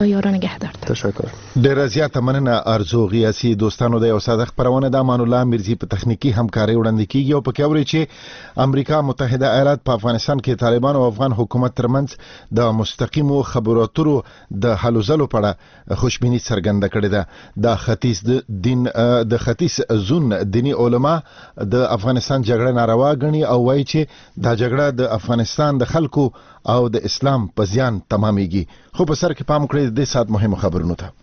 یاران نگهدارتان. تشکر. ډیره زیاته مننه ارزو غیاسی. دوستانو د یو ساده خبرونه د امان الله میرزي په تخنیکی همکاري وړاندې کیږي او په کې اوري چې امریکا متحده ایالات په افغانستان کې طالبان او افغان حکومت ترمنځ د مستقیمو خبرو اترو د حل زلو په اړه خوشبیني څرګنده کړې ده. د ختیځ زون دینی علما د افغانستان جګړه ناروا ګڼي او وایي چې دا جګړه د افغانستان د خلکو او د اسلام په زیان تمامېږي. خو په سر کې پام کړئ د سات مهمه خبرونه ته.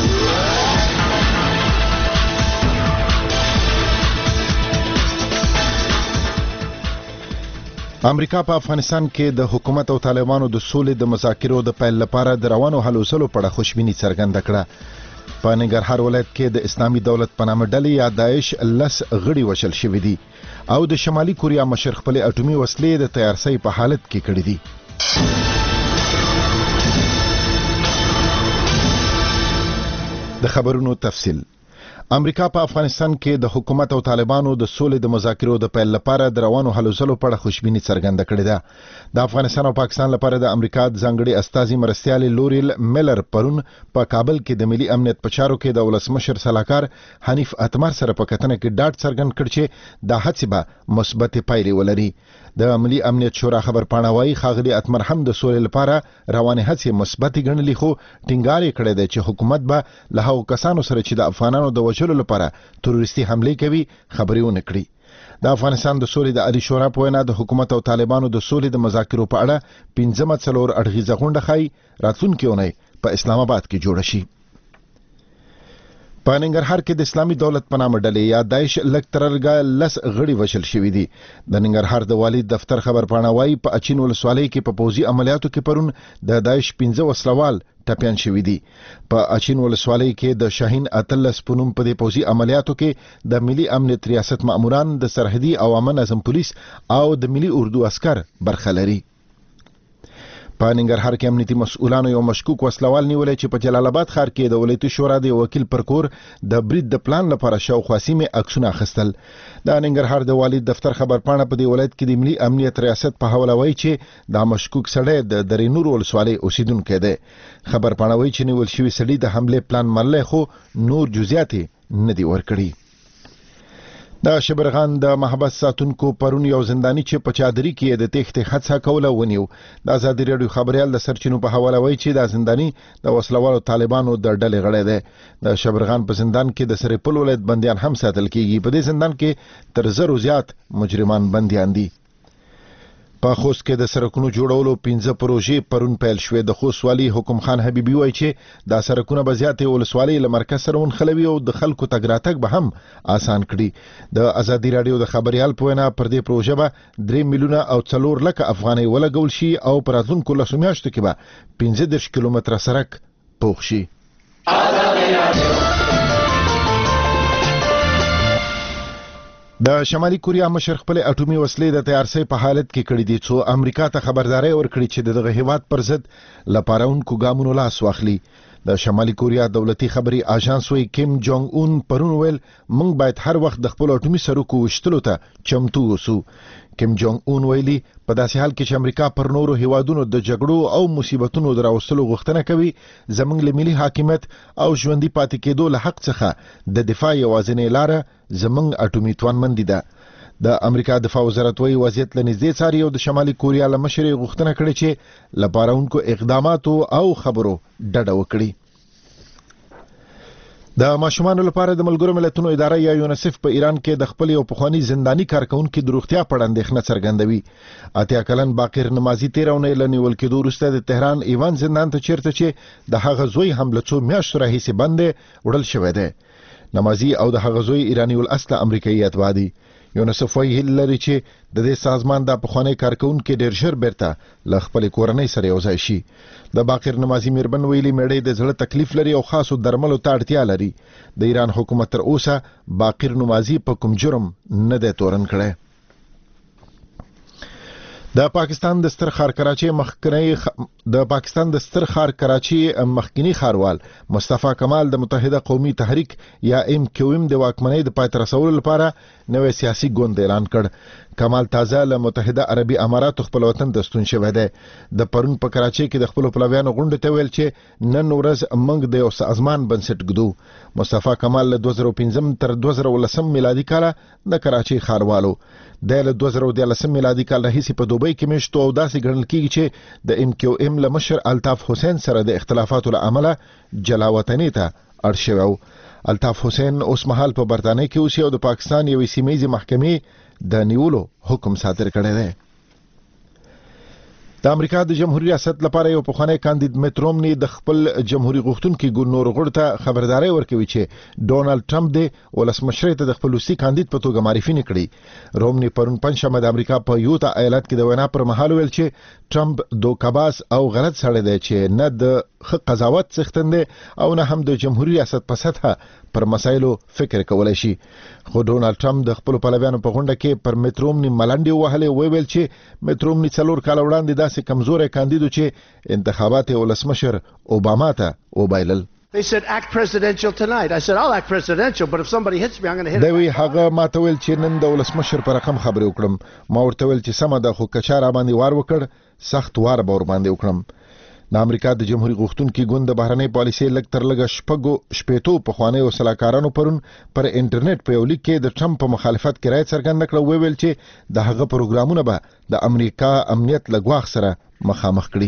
امریکا په افغانستان کې د حکومت او طالبانو د سولې د مذاکرو د پیل لپاره د روانو هلو ځلو په اړه خوشبیني څرګنده کړه. په ننګرهار ولایت کې د اسلامي دولت په نامه ډلې یا داعش 10 غړي وشل شوي دي او د شمالي کوریا مشر خپل اټومي وسلې د تیارسۍ په حالت کې کړې دي. د خبرونو تفصیل. امریکا په افغانستان کې د حکومت او طالبانو د سولې د مذاکرو د پیل لپاره د روانو هلو ځلو په اړه خوشبیني څرګنده کړې ده. د افغانستان او پاکستان لپاره د امریکا ځانګړي استازي مرستیال لوریل میلر پرون په کابل کې د ملي امنیت په چارو کې د ولسمشر صلاحکار حنیف اتمر سره په کتنه کې ډاډ څرګند کړ چې د هڅې به مثبت پایلې ولري. د ملي امنیت شورا خبرپاڼه وايي ښاغلي اتمر هم د سولې لپاره روانې هڅې مثبت ګڼلې خو ټینګار یې کړی دی چې حکومت به له هغو کسانو سره چې د افغانانو د وژلو لپاره تروریستي حملې کوي خبرې ونه کړي. د افغانستان د سولې د عالی شورا په وینا د حکومت او طالبانو د سولې د مذاکرو په اړه 15 څلور اړخیزه غونډه ښایي راتلونکې اونۍ په اسلام آباد کې جوړه شي. په ننګرهار کې د اسلامي دولت په نامه ډلې یا داعش لکترلګا 10 غړي وشل شوي دي. د ننګرهار د والي دفتر خبرپاڼه وايي په اچین ولسوالۍ کې په پوځي عملیاتو کې پرون د داعش 15 وسلوال ټپيان شوي دي. په اچین ولسوالۍ کې د شاهین اتلس پونم په دې پوځي عملیاتو کې د ملي امنیت ریاست ماموران د سرحدي او امن نظم پولیس او د ملي اردو عسكر برخه لري. په ننګرهار کې امنیتي مسؤلانو یو مشکوک وسلوال نیولې چې په جلال آباد ښار کې د ولایتي شورا د وکیل پر کور د برید د پلان لپاره شاوخوا سیمې عکسونه اخیستل. د ننګرهار د والي دفتر خبرپاڼه په دې ولایت کې د ملي امنیت ریاست په حواله وایي چې دا مشکوک سړی د درینور ولسوالۍ اوسیدونکی دی. خبرپاڼه وایي چې نیول شوی سړی د حملې پلان منلی خو نور جزئیات نه دي ورکړي. د شبرغان د محبس ساتونکو پرون یو زندانی چې په چادري کې د تېښتې هڅه کوله ونیو. د ازادي راډیو خبريال د سرچینو په حواله وایي چې دا زندانی د وسلوالو طالبانو د ډلې غړی دی. د شبرغان په زندان کې د سرپل ولایت بندیان هم ساتل کیږي. په دې زندان کې تر 1000 زیات مجرمان بندیان دي. په خوست کې د سړکونو جوړولو 15 پروژې پرون پیل شوې. د خوست والي حکم خان حبیبي وایي چې دا سړکونه به زیاتې ولسوالۍ له مرکز سره ونښلوي او د خلکو تګ راتګ به هم آسان کړي. د ازادي راډیو د خبريال په وینا پر دې پروژه به 3 میلیونه او 4 لکه افغانۍ ولګول شي او پر راتلونکو لسو میاشتو کې به 15 کیلومتره سړک پوخ شي. د شمالي کوریا مشر خپل اټومي وسلې د تیارسۍ په حالت کې کړې دي څو امریکا ته خبرداري ورکړي چې دغه هیواد پر ضد لپارونکو ګامونو لاس واخلي. د شمالي کوریا دولتي خبري آژانس وی کیم جونګ اون پرون ویل موږ باید هر وخت د خپل اټومي سرکو وشتلو ته چمتو اوسو. کیم جونګ اون ویلي په داسې حال کې چې امریکا پر نورو هیوادونو د جګړو او مصیبتونو دراوستلو غوښتنه کوي زموږ له ملي حاکمیت او ژوندۍ پاتې کېدو له حق څخه د دفاع یوازینۍ لاره زموږ اټومي توانمندي ده. د امریکا دفاع وزارت وی وضعیت لنږدې څاري او د شمالي کوریا له مشر غوښتنه کړې چې لپارونکو اقداماتو او خبرو ډډه وکړي. د ماشومانو لپاره د ملګرو ملتونو اداره یا یونیسف په ایران کې د خپل یو پخوانی زندانی کارکونکو د روغتیا په اړه اندېښنه څرګندوي. 80 کلن باقر نمازي 13 اونۍ له نیول کېدو وروسته د تهران ایوان زندان ته چیرته چې د هغه زوی هم له څو میاشتو راهیسې بند وړل شوی دی. نمازي او د هغه زوی ایرانی الاصل امریکایي اتباع دي. یونیسف وايي هیله لري چې د دې سازمان د پخوانی کارکونکو ډېر ژر بیرته له خپل کورنۍ سره یو ځای شي. د باقر نمازي میربن ویلي میړی د زړه تکلیف لري او خاصو درملو ته اړتیا لري. د ایران حکومت تر اوسه باقر نمازي په کوم جرم نه دی تورن کړی. د پاکستان د ستر ښار کراچي مخکنی ښاروال مصطفی کمال د متحده قومي تحریک یا MQM د واکمنۍ د پای ته رسولو لپاره نوې سیاسي ګوند اعلان کړ. کمال تازه له متحده عربي اماراتو خپل وطن ته ستون شوی دی. د پرون په کراچي کې د خپل پلویانو غونډه ته ویل چې نن ورځ موږ د یو سازمان بنسټ ږدو. مصطفی کمال له 2015 تر 2019 میلادي کال د کراچي ښاروالو. د 2013 میلادي کال راهیسې په دوبۍ کې میشتو او داسې ګڼل کیږي چې د MQM له مشر الطاف حسین سره د اختلافاتو له امله جلا وطنۍ ته اړ شوی و. الطاف حسین اوس مهال په برتانیې کې اوسي او د پاکستان یوې سیمه‌یزې محکمې د نیولو حکم صادر کړی دی. د امریکا د جمهوریت ریاست لپاره یو پخوانی کاندید میت رومني د خپل جمهوریت غوښتونکي ګورنر غړو ته خبرداري ورکوي چې ډونالد ټرمپ د ولسمشر ته د خپل روسي کاندید په توګه معرفي نکړي. رومني پرون پنځشنبه د امریکا په یوتا ایالت کې د وینا پر مهال ویل چې ټرمپ دوکباز او غلط سړی دی چې نه د قضاوت څښتن دی او نه هم د جمهوریت ریاست په سطحه پر مسایلو فکر کولای شي. خو ډونالد ټرمپ د خپل پلویانو په غونډه کې پر میت رومني ملنډي وهلې ویل چې میت رومني 4 کال وړاندې داسې کمزوري کاندیدو چې انتخابات ولسمشر اوباما ته وبایلل. They said act presidential tonight. I said I'll act presidential, but if somebody hits me I'm going to hit him. دوی هغه ماته ویل چې نن د ولسمشر پر رقم خبرې وکړم. ما ورته ویل چې سمه ده خو کچاره باندې وار وکړ سخت وار به ور باندې وکړم. د امریکا د جمهوریت غوښتونکي ګوند د بهرنۍ پالیسۍ لږ تر لږه شپږو پخوانیو سلاکارانو پرون پر انټرنیټ په یو لیک کې د ټرمپ په مخالفت کې رایه څرګنده کړه. ویل چې د هغه پروګرامونه به د امریکا امنیت له ګواښ سره مخامخ کړي.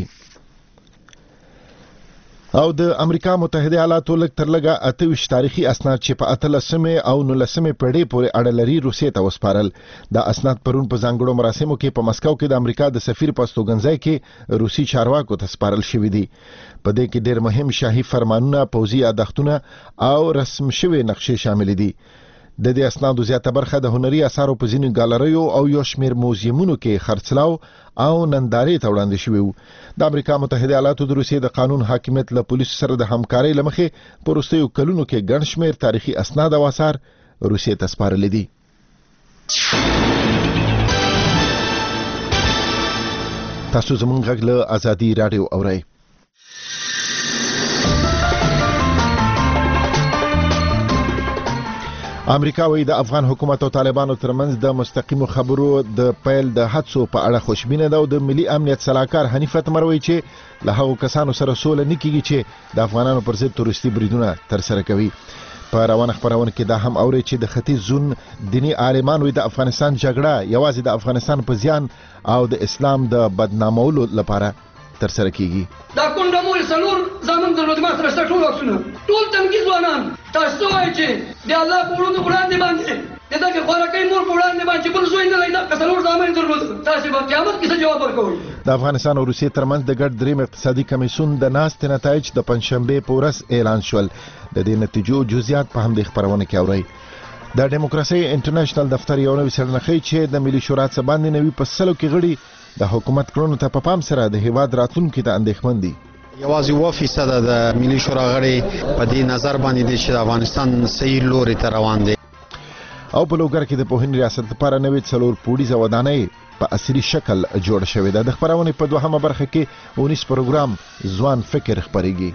او د امریکا متحده ایالاتو لږ تر لږه 28 تاریخي اسناد چې په 13 او 19 پیړۍ پورې اړه لري روسیې ته وسپارل. د اسناد پرون په ځانګړو مراسمو کې په مسکو کې د امریکا د سفیر په استوګنځای کې روسي چارواکو ته سپارل شوې دي. په دې کې ډېر مهم شاهي فرمانونه، پوځي یادښتونه او رسم شوی نقشې شامل دي. د دې اسنادو زیاته برخه د هنري اثارو په ځینو ګالریو او یو شمېر موزیمونو کې خرڅلاو او نندارې ته وړاندې شوي وو. د امریکا متحده ایالاتو د روسیې د قانون حاکمیت له پولیسو سره د همکارۍ له مخې په وروستیو کلونو کې ګڼ شمېر تاریخي اسناد او اثار روسیې ته سپارلي دي. تاسو زموږ غږ له ازادي راډیو اورئ. امریکا وایي د افغان حکومت او طالبانو ترمنځ د مستقیمو خبرو د پیل د هڅو په اړه خوشبینه ده او د ملي امنیت سلاکار حنیف اتمر وایي چې له هغو کسانو سره سوله نه کیږي چې د افغانانو پر ضد تروریستي بریدونه ترسره کوي. په روانه خبرونه کې دا هم اوري چې د ختیځ زون دینی عالمان وایي د افغانستان جګړه یوازې د افغانستان په زیان او د اسلام د بدنامولو لپاره ترسره کیږي. دا کوندمول سلور زمون د لوډ ماستر سره ټول وښنه ټول تنګي ځوانان تاسو وایي چې د الله په وړاندې وړاندې باندې دغه خوراکي مور په وړاندې باندې بل زوی نه لایدا کسلور زمون درلود تاسو به قیامت کې څه جواب ورکوئ. د افغانستان او روسیې ترمنځ د ګډ دریم اقتصادي کمیسیون د ناستې نتایج د پنځشنبه په ورځ اعلان شول. د دې نتیجو جزئیات په همدې خبرونه کې اورئ. د ډیموکراسي انټرنیشنل دفتر یو نوې څېړنه ښیي چې د ملي شورا څخه باندې نوي په سلو کې غړي د حکومت کړنو ته په پام سره د هیواد راتلونکي ته اندېښمن دي. یوازې 2% د ملي شورا غړي په دې نظر باندې دي چې افغانستان صحیح لوري ته روان دی. او په لوګر کې د پوهنې ریاست لپاره نوې 4 پوړیزه ودانۍ په عصري شکل جوړ شوې ده. د خبرونه په دوهمه برخه کې 19 پروګرام ځوان فکر خبريږي.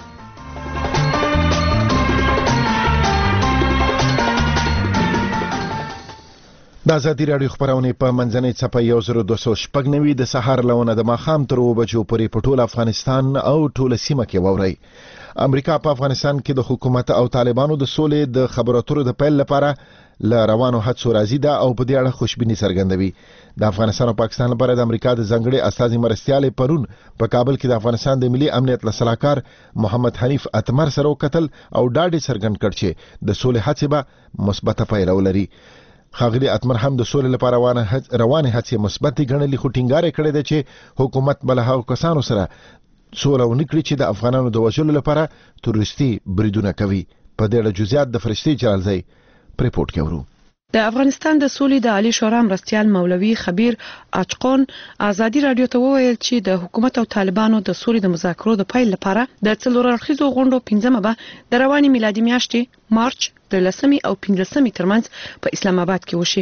د ازادي راډیو خبرونه په منځنۍ صفحه 1290 د سهار لونه د ماخام تر 2 بجو پورې په ټول افغانستان او ټول سیمه کې ووري. امریکا په افغانستان کې د حکومت او طالبانو د سولې د خبرو اترو د پیل لپاره ل روانو هڅو راضي ده او په دې اړه خوشبیني څرګندوي. د افغانستان او پاکستان لپاره د امریکا د ځنګړي استازي مرستيال پرون په کابل کې د افغانستان د ملي امنیت لسلاکار محمد حنیف اتمر سره وکتل او ډاډ څرګند کړ چې د سولې هڅې به مثبته پایله ولري. خاغلی اتمر هم د سولې لپاره روانه هڅې مثبت ګڼلې خو ټینګار کړی دی چې حکومت بل هغو کسانو سره سوله ونکړي چې د افغانانو د وژلو لپاره تروریستي بریدونه کوي. په دې اړه جزئیات د فرشتي جلالزی ریپورت کوي. د افغانستان د سولې د عالی شورا مرستيال مولوي خبیر اچقون ازادي رادیو ته وویل چې د حکومت او طالبانو د سولې د مذاکرو د پیل لپاره د څلورړخیزو غونډو 15مه به د رواني میلادي میاشتې مارچ د 10 او 15 ترمنځ په اسلام آباد کې وشي.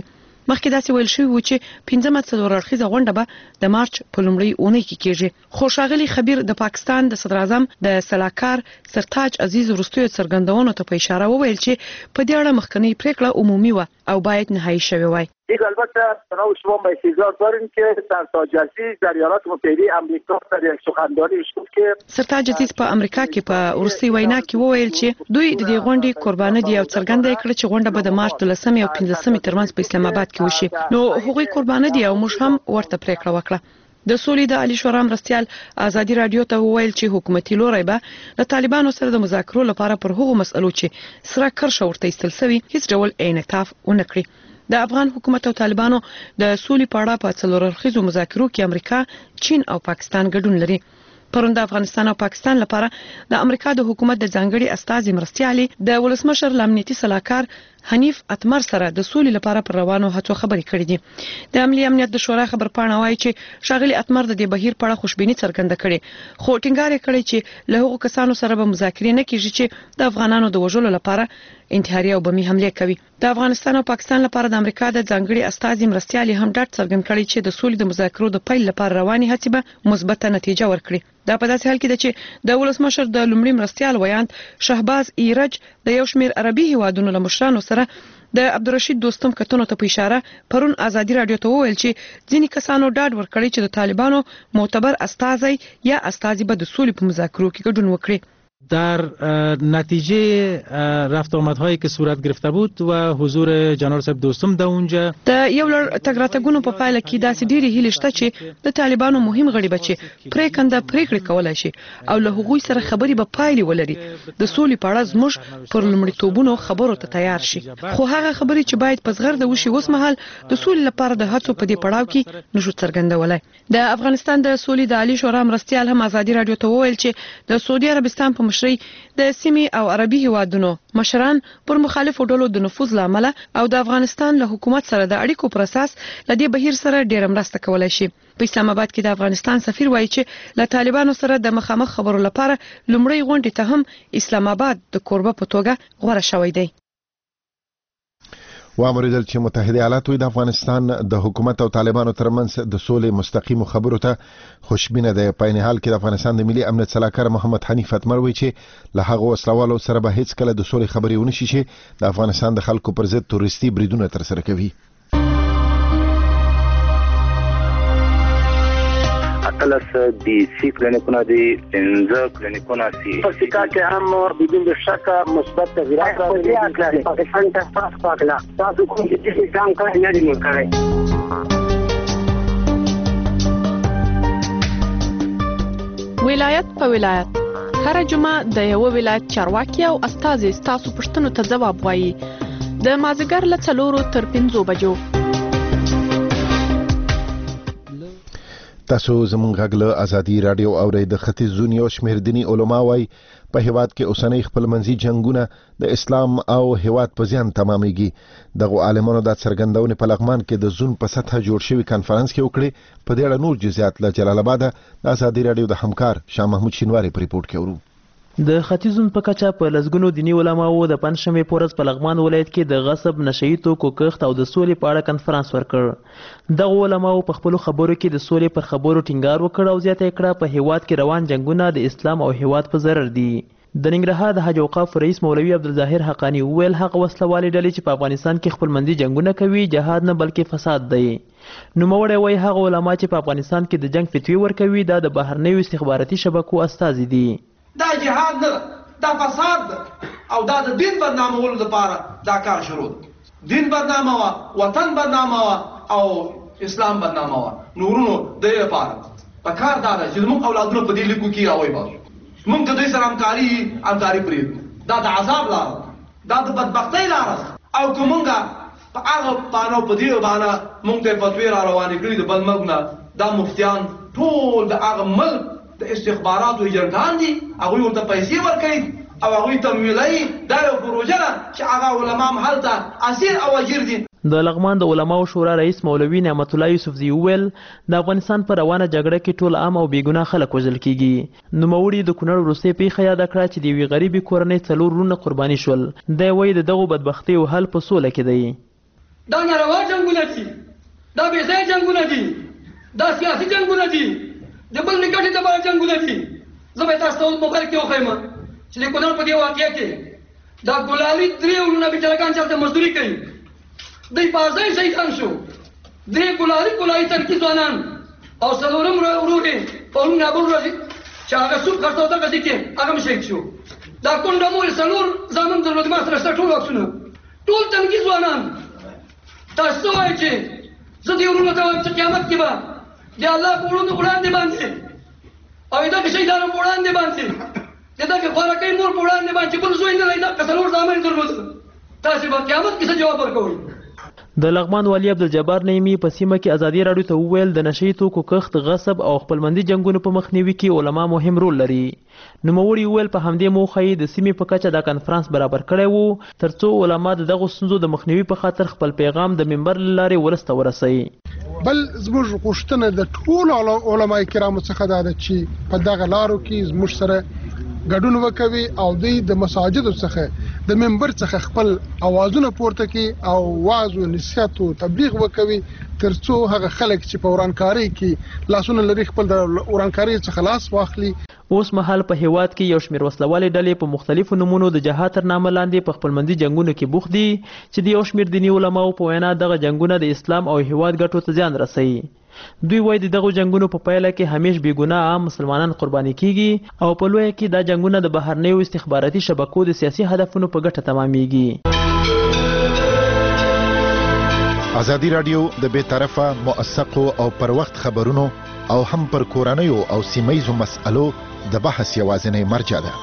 مخکې داسې ویل شوی و چې 15مه څلور اړخیزه غونډه به د مارچ په لومړۍ اونۍ کې کېږي. خو ښاغلي خبیر د پاکستان د صدر اعظم د سلاکار سرتاج عزیز وروستیو څرګندونو ته په اشاره وویل چې په دې اړه مخکنی پریکړه عمومي و او باید نهایی شوی وای. یک البته تناول شما به انتظار داریم که سرتاج عزیز در ایالات متحده آمریکا در یک سخنرانی گفت که سرتاج عزیز په امریکا کې په ورسي وینا کې وویل چې دوی د دې غونډې قرباني دي او څرګنده کړ چې غونډه به د مارچ 13 او 15 ترمنځ په اسلام آباد کې وشي. نو هغوی قرباني دي او موږ هم ورته پریکړه وکړه. د سولې د علي شورا مرستيال ازادي رادیو ته وویل چې حکومتي لوري به د طالبانو سره د مذاکرو لپاره پر هغو مسلو چې سره کرښه ورته ایستل شوی هیڅ ډول انعطاف ونه کړی. د افغان حکومت او طالبانو د سولې په اړه په څلور اړخیزو مذاکرو کې امریکا، چین او پاکستان ګډون لري. پرون د افغانستان او پاکستان لپاره د امریکا د حکومت د ځانګړي استازي مرستيالي د ولسمشر لامنیتي سلاکار حنیف اتمر سره د سولې لپاره پر روانو هڅو خبرې کړې دي. د عملی امنیت د شورا خبرپاڼه وايي چې شاغلي اتمر د دې بهیر په اړه خوشبیني څرګنده کړې، خو ټینګار یې کړی چې له هغو کسانو سره به مذاکرې نه کیږي چې د افغانانو د وژلو لپاره انتحاري او بمي حمله کوي. د افغانستان او پاکستان لپاره د امریکا د ځانګړي استازي مرستيالي هم ډاډ څرګند کړی چې د سولې د مذاکرو د پیل لپاره رواني هڅې به مثبته نتیجه ورکړي. دا په داسې حال کې ده چې د ولسمشر د لومړي مرستيال ویاند شهباز ایرج د یو شمېر عربي هیوادونو له مشرانو سره د عبدالرشید دوستم کتنو ته په اشاره پرون ازادي رادیو ته وویل چې ځینې کسانو ډاډ ورکړی چې د طالبانو معتبر استازی یا استازي به د سولې په مذاکرو کې ګډون وکړي. در نتیجه رفت آمدهایی که صورت گرفته بود و حضور جناب صاحب دوستم در اونجا د یو لړ تګ راتګونو په پایله کې داسې ډېرې هیلې شته چې د طالبانو مهم غړي به چې پریکنده پریکړې کولای شي او له هغوی سره خبرې به پایلې ولري. د سولې په اړه زموږ پر لومړیتوبونو خبرو ته تیار شي، خو هغه خبرې چې باید په زغرده وشي اوس مهال د سولې لپاره د هڅو په دې پړاو کې نشو څرګندولای. د افغانستان د سولې د علي شورا مرستيال هم ازادي رادیو ته وویل چې د سعودي عربستان په مشرۍ د سیمې او عربي هیوادونو مشران پر مخالفو ډلو د نفوذ لامل او د افغانستان له حکومت سره د اړیکو پر اساس لدې بهیر سره ډېر مرسته کولای شي. په اسلام آباد کې د افغانستان سفیر وایي چې له طالبانو سره د مخامخ خبرو لپاره لومړی غونډې ته هم اسلام آباد د کوربه په توګه غوړه شوی دی. وامریدل چې متحده ایالات د افغانستان د حکومت او طالبانو ترمنځ د سولې مستقیم خبرو ته خوشبینه ده. په عین حال کې د افغانستان د ملي امنیت سلاکار محمد حنیف اتمر وایي چې له هغه وسلوالو سره به هیڅ کله د سولې خبرې ونه شي چې د افغانستان د خلکو پر ضد تورستي بریدونه تر سره کوي. اتلس دی سی کلینیکونه دی، 15 کلینیکونه سی. پکتیکا کې هم بدون شک مثبت تغیرات راغلي. پاکستان ته پاس پاکلا تاسو کوم چې کام کوي نه دی مونږ. ولایت په ولایت هر جمعه د یو ولایت چارواکي او استازي تاسو پښتنو ته جواب وایي د مازیګر له 4 تر 5 بجو. تاسو زموږ غږ له ازادي رادیو اورئ. د ختیځ زونیو شمېر دیني علما وایي په هیواد کې اوسنۍ خپلمنځي جنگونه د اسلام او هیواد په زیان تمامېږي. دغه عالمانو د څرګندونې په لغمان کې د زون په سطح جوړ شوی کانفرنس کې وکړي. په دې اړه نور جزئیات له جلال آباد د ازادي رادیو د همکار شاه محمود شینواری په ریپورت کې ورو. د ختیځون په کچه په لزګونو دینی علماو د پنځشنبه پورز په لغمان ولایت کې د غصب، نشئی توکو کښت او د سولې په اړه کانفرنس ورکړ. دغه علماو په خپل خبرو کې د سولې پر خبرو ټینګار وکړ او زیاته کړه په هیواد کې روان جنگونه د اسلام او هیواد په ضرر دي. د ننګرهار د حج اوقاف رئیس مولوي عبدالظاهر حقانی ویل هغه وسلوالې ډلې چې په افغانستان کې خپلمنځي جنگونه کوي جهاد نه بلکې فساد دی. نوموړی وایي هغه علما چې په افغانستان کې د جنگ فتوی ورکوي دا د بهرنیو استخباراتي شبکو استازي دي. دا جهاد نه دا فساد او دا د دین بدنامولو لپاره دا کار شروع. دین بدنامه وا، وطن بدنامه وا او اسلام بدنامه وا. نورونو د لپاره په کار دا چې موږ اولادونو په دې لیکو کې راوي باسو. موږ د دې سره همکاري پرېږدو. دا د عذاب لار، دا د بدبختۍ لار او کومګه په هغه باندې په دې باندې موږ ته فتوی را روانې کړې د بل مګنا دا مفتیان ټول د هغه ملک د استخباراتو ایجنټان دي. هغوی ورته پیسې ورکوي او هغوی تمویلوي. دا یو پروژه ده چې هغه علما هم هلته اسیر او اجیر دي. د لغمان د علماو شورا رئیس مولوي نعمت الله یوسفزي ویل د افغانستان په روانه جګړه کې ټول عام او بېګناه خلک وژل کیږي. نوموړي د کونړ وروستۍ پیښه یاده کړه چې د یوې غریبې کورنۍ 4 وروڼه قرباني شول. دی وایي د دغو بدبختیو حل په سوله کې دی. دا ناروا جنګونه دي، دا بې ځایه جنګونه دي، دا سیاسي جنګونه دي، د بل د ګټې لپاره جنګونه دي. زه به تاسو ته اوس موبایل کې وښیم چې د کونړ په دې واقعه کې دا ګلالي 3 ورونه بېچارهګان چې هلته مزدوري کوي، دوی په ځای شهیدان شو. 3 ګلالي تنکي ځوانان او 4 ورور یې پرون نابل ورځې چې هغه سوپ خرڅه او دغسې کې هغه هم شهید شو. دا کونډه مور 4 زامن درلود، ما سره شته ټول عکسونه، ټول تنکي ځوانان. تاسو څه وایئ چې زه دې ورونو ته وایم چې قیامت کې به د الله په وړاندې باندې او د دغه شهیدانو په وړاندې باندې د دغه خوارکۍ مور په وړاندې باندې بل زوی نه دی، دغه 4 زامن درلود، تاسو به قیامت کې څه جواب ورکوئ؟ د لغمان والي عبدالجبار نعیمي په سیمه کې ازادي راډیو ته وویل د نشئی توکو کښت، غصب او خپلمندي جنګونو په مخنیوي کې علما مهم رول لري. نوموړي وویل په همدې موخه یې د سیمې په کچه دا کنفرانس برابر کړی و ترڅو علما د دغو ستونزو د مخنیوي په خاطر خپل پیغام د منبر له لارې ولس ته ورسوي. بل زموږ غوښتنه د ټولو علماء کرامو څخه دا ده چې په دغه لارو کې زموږ سره ګډون وکوي او دوی د مساجدو څخه د منبر څخه خپل اوازونه پورته کړي او واعظ او نصیحت او تبلیغ وکوي ترڅو هغه خلک چې په ورانکاري کې لاسونه لري خپل د ورانکاري څخه لاس واخلي. اوس مهال په هیواد کې یو شمېر وسلوالې ډلې په مختلفو نومونو د جهاد تر نامه لاندې په خپلمندي جنګونو کې بوخت دي چې د یو شمېر دیني علماو په وینا دغه جنګونه د اسلام او هیواد ګټو ته زیان رسوي. دوی وایي د دغو جنګونو په پایله کې همیش بېګناه عام مسلمانان قرباني کیږي او په لویه کې دا جنګونه د بهرنیو استخباراتي شبکو د سیاسي هدفونو په ګټه تمامیږي. ازادي راډیو د بې طرفه، موثقو او پر وخت خبرونو او هم پر کورنیو او سیمهیزو مسألو د بحث یوازینی مرجع ده.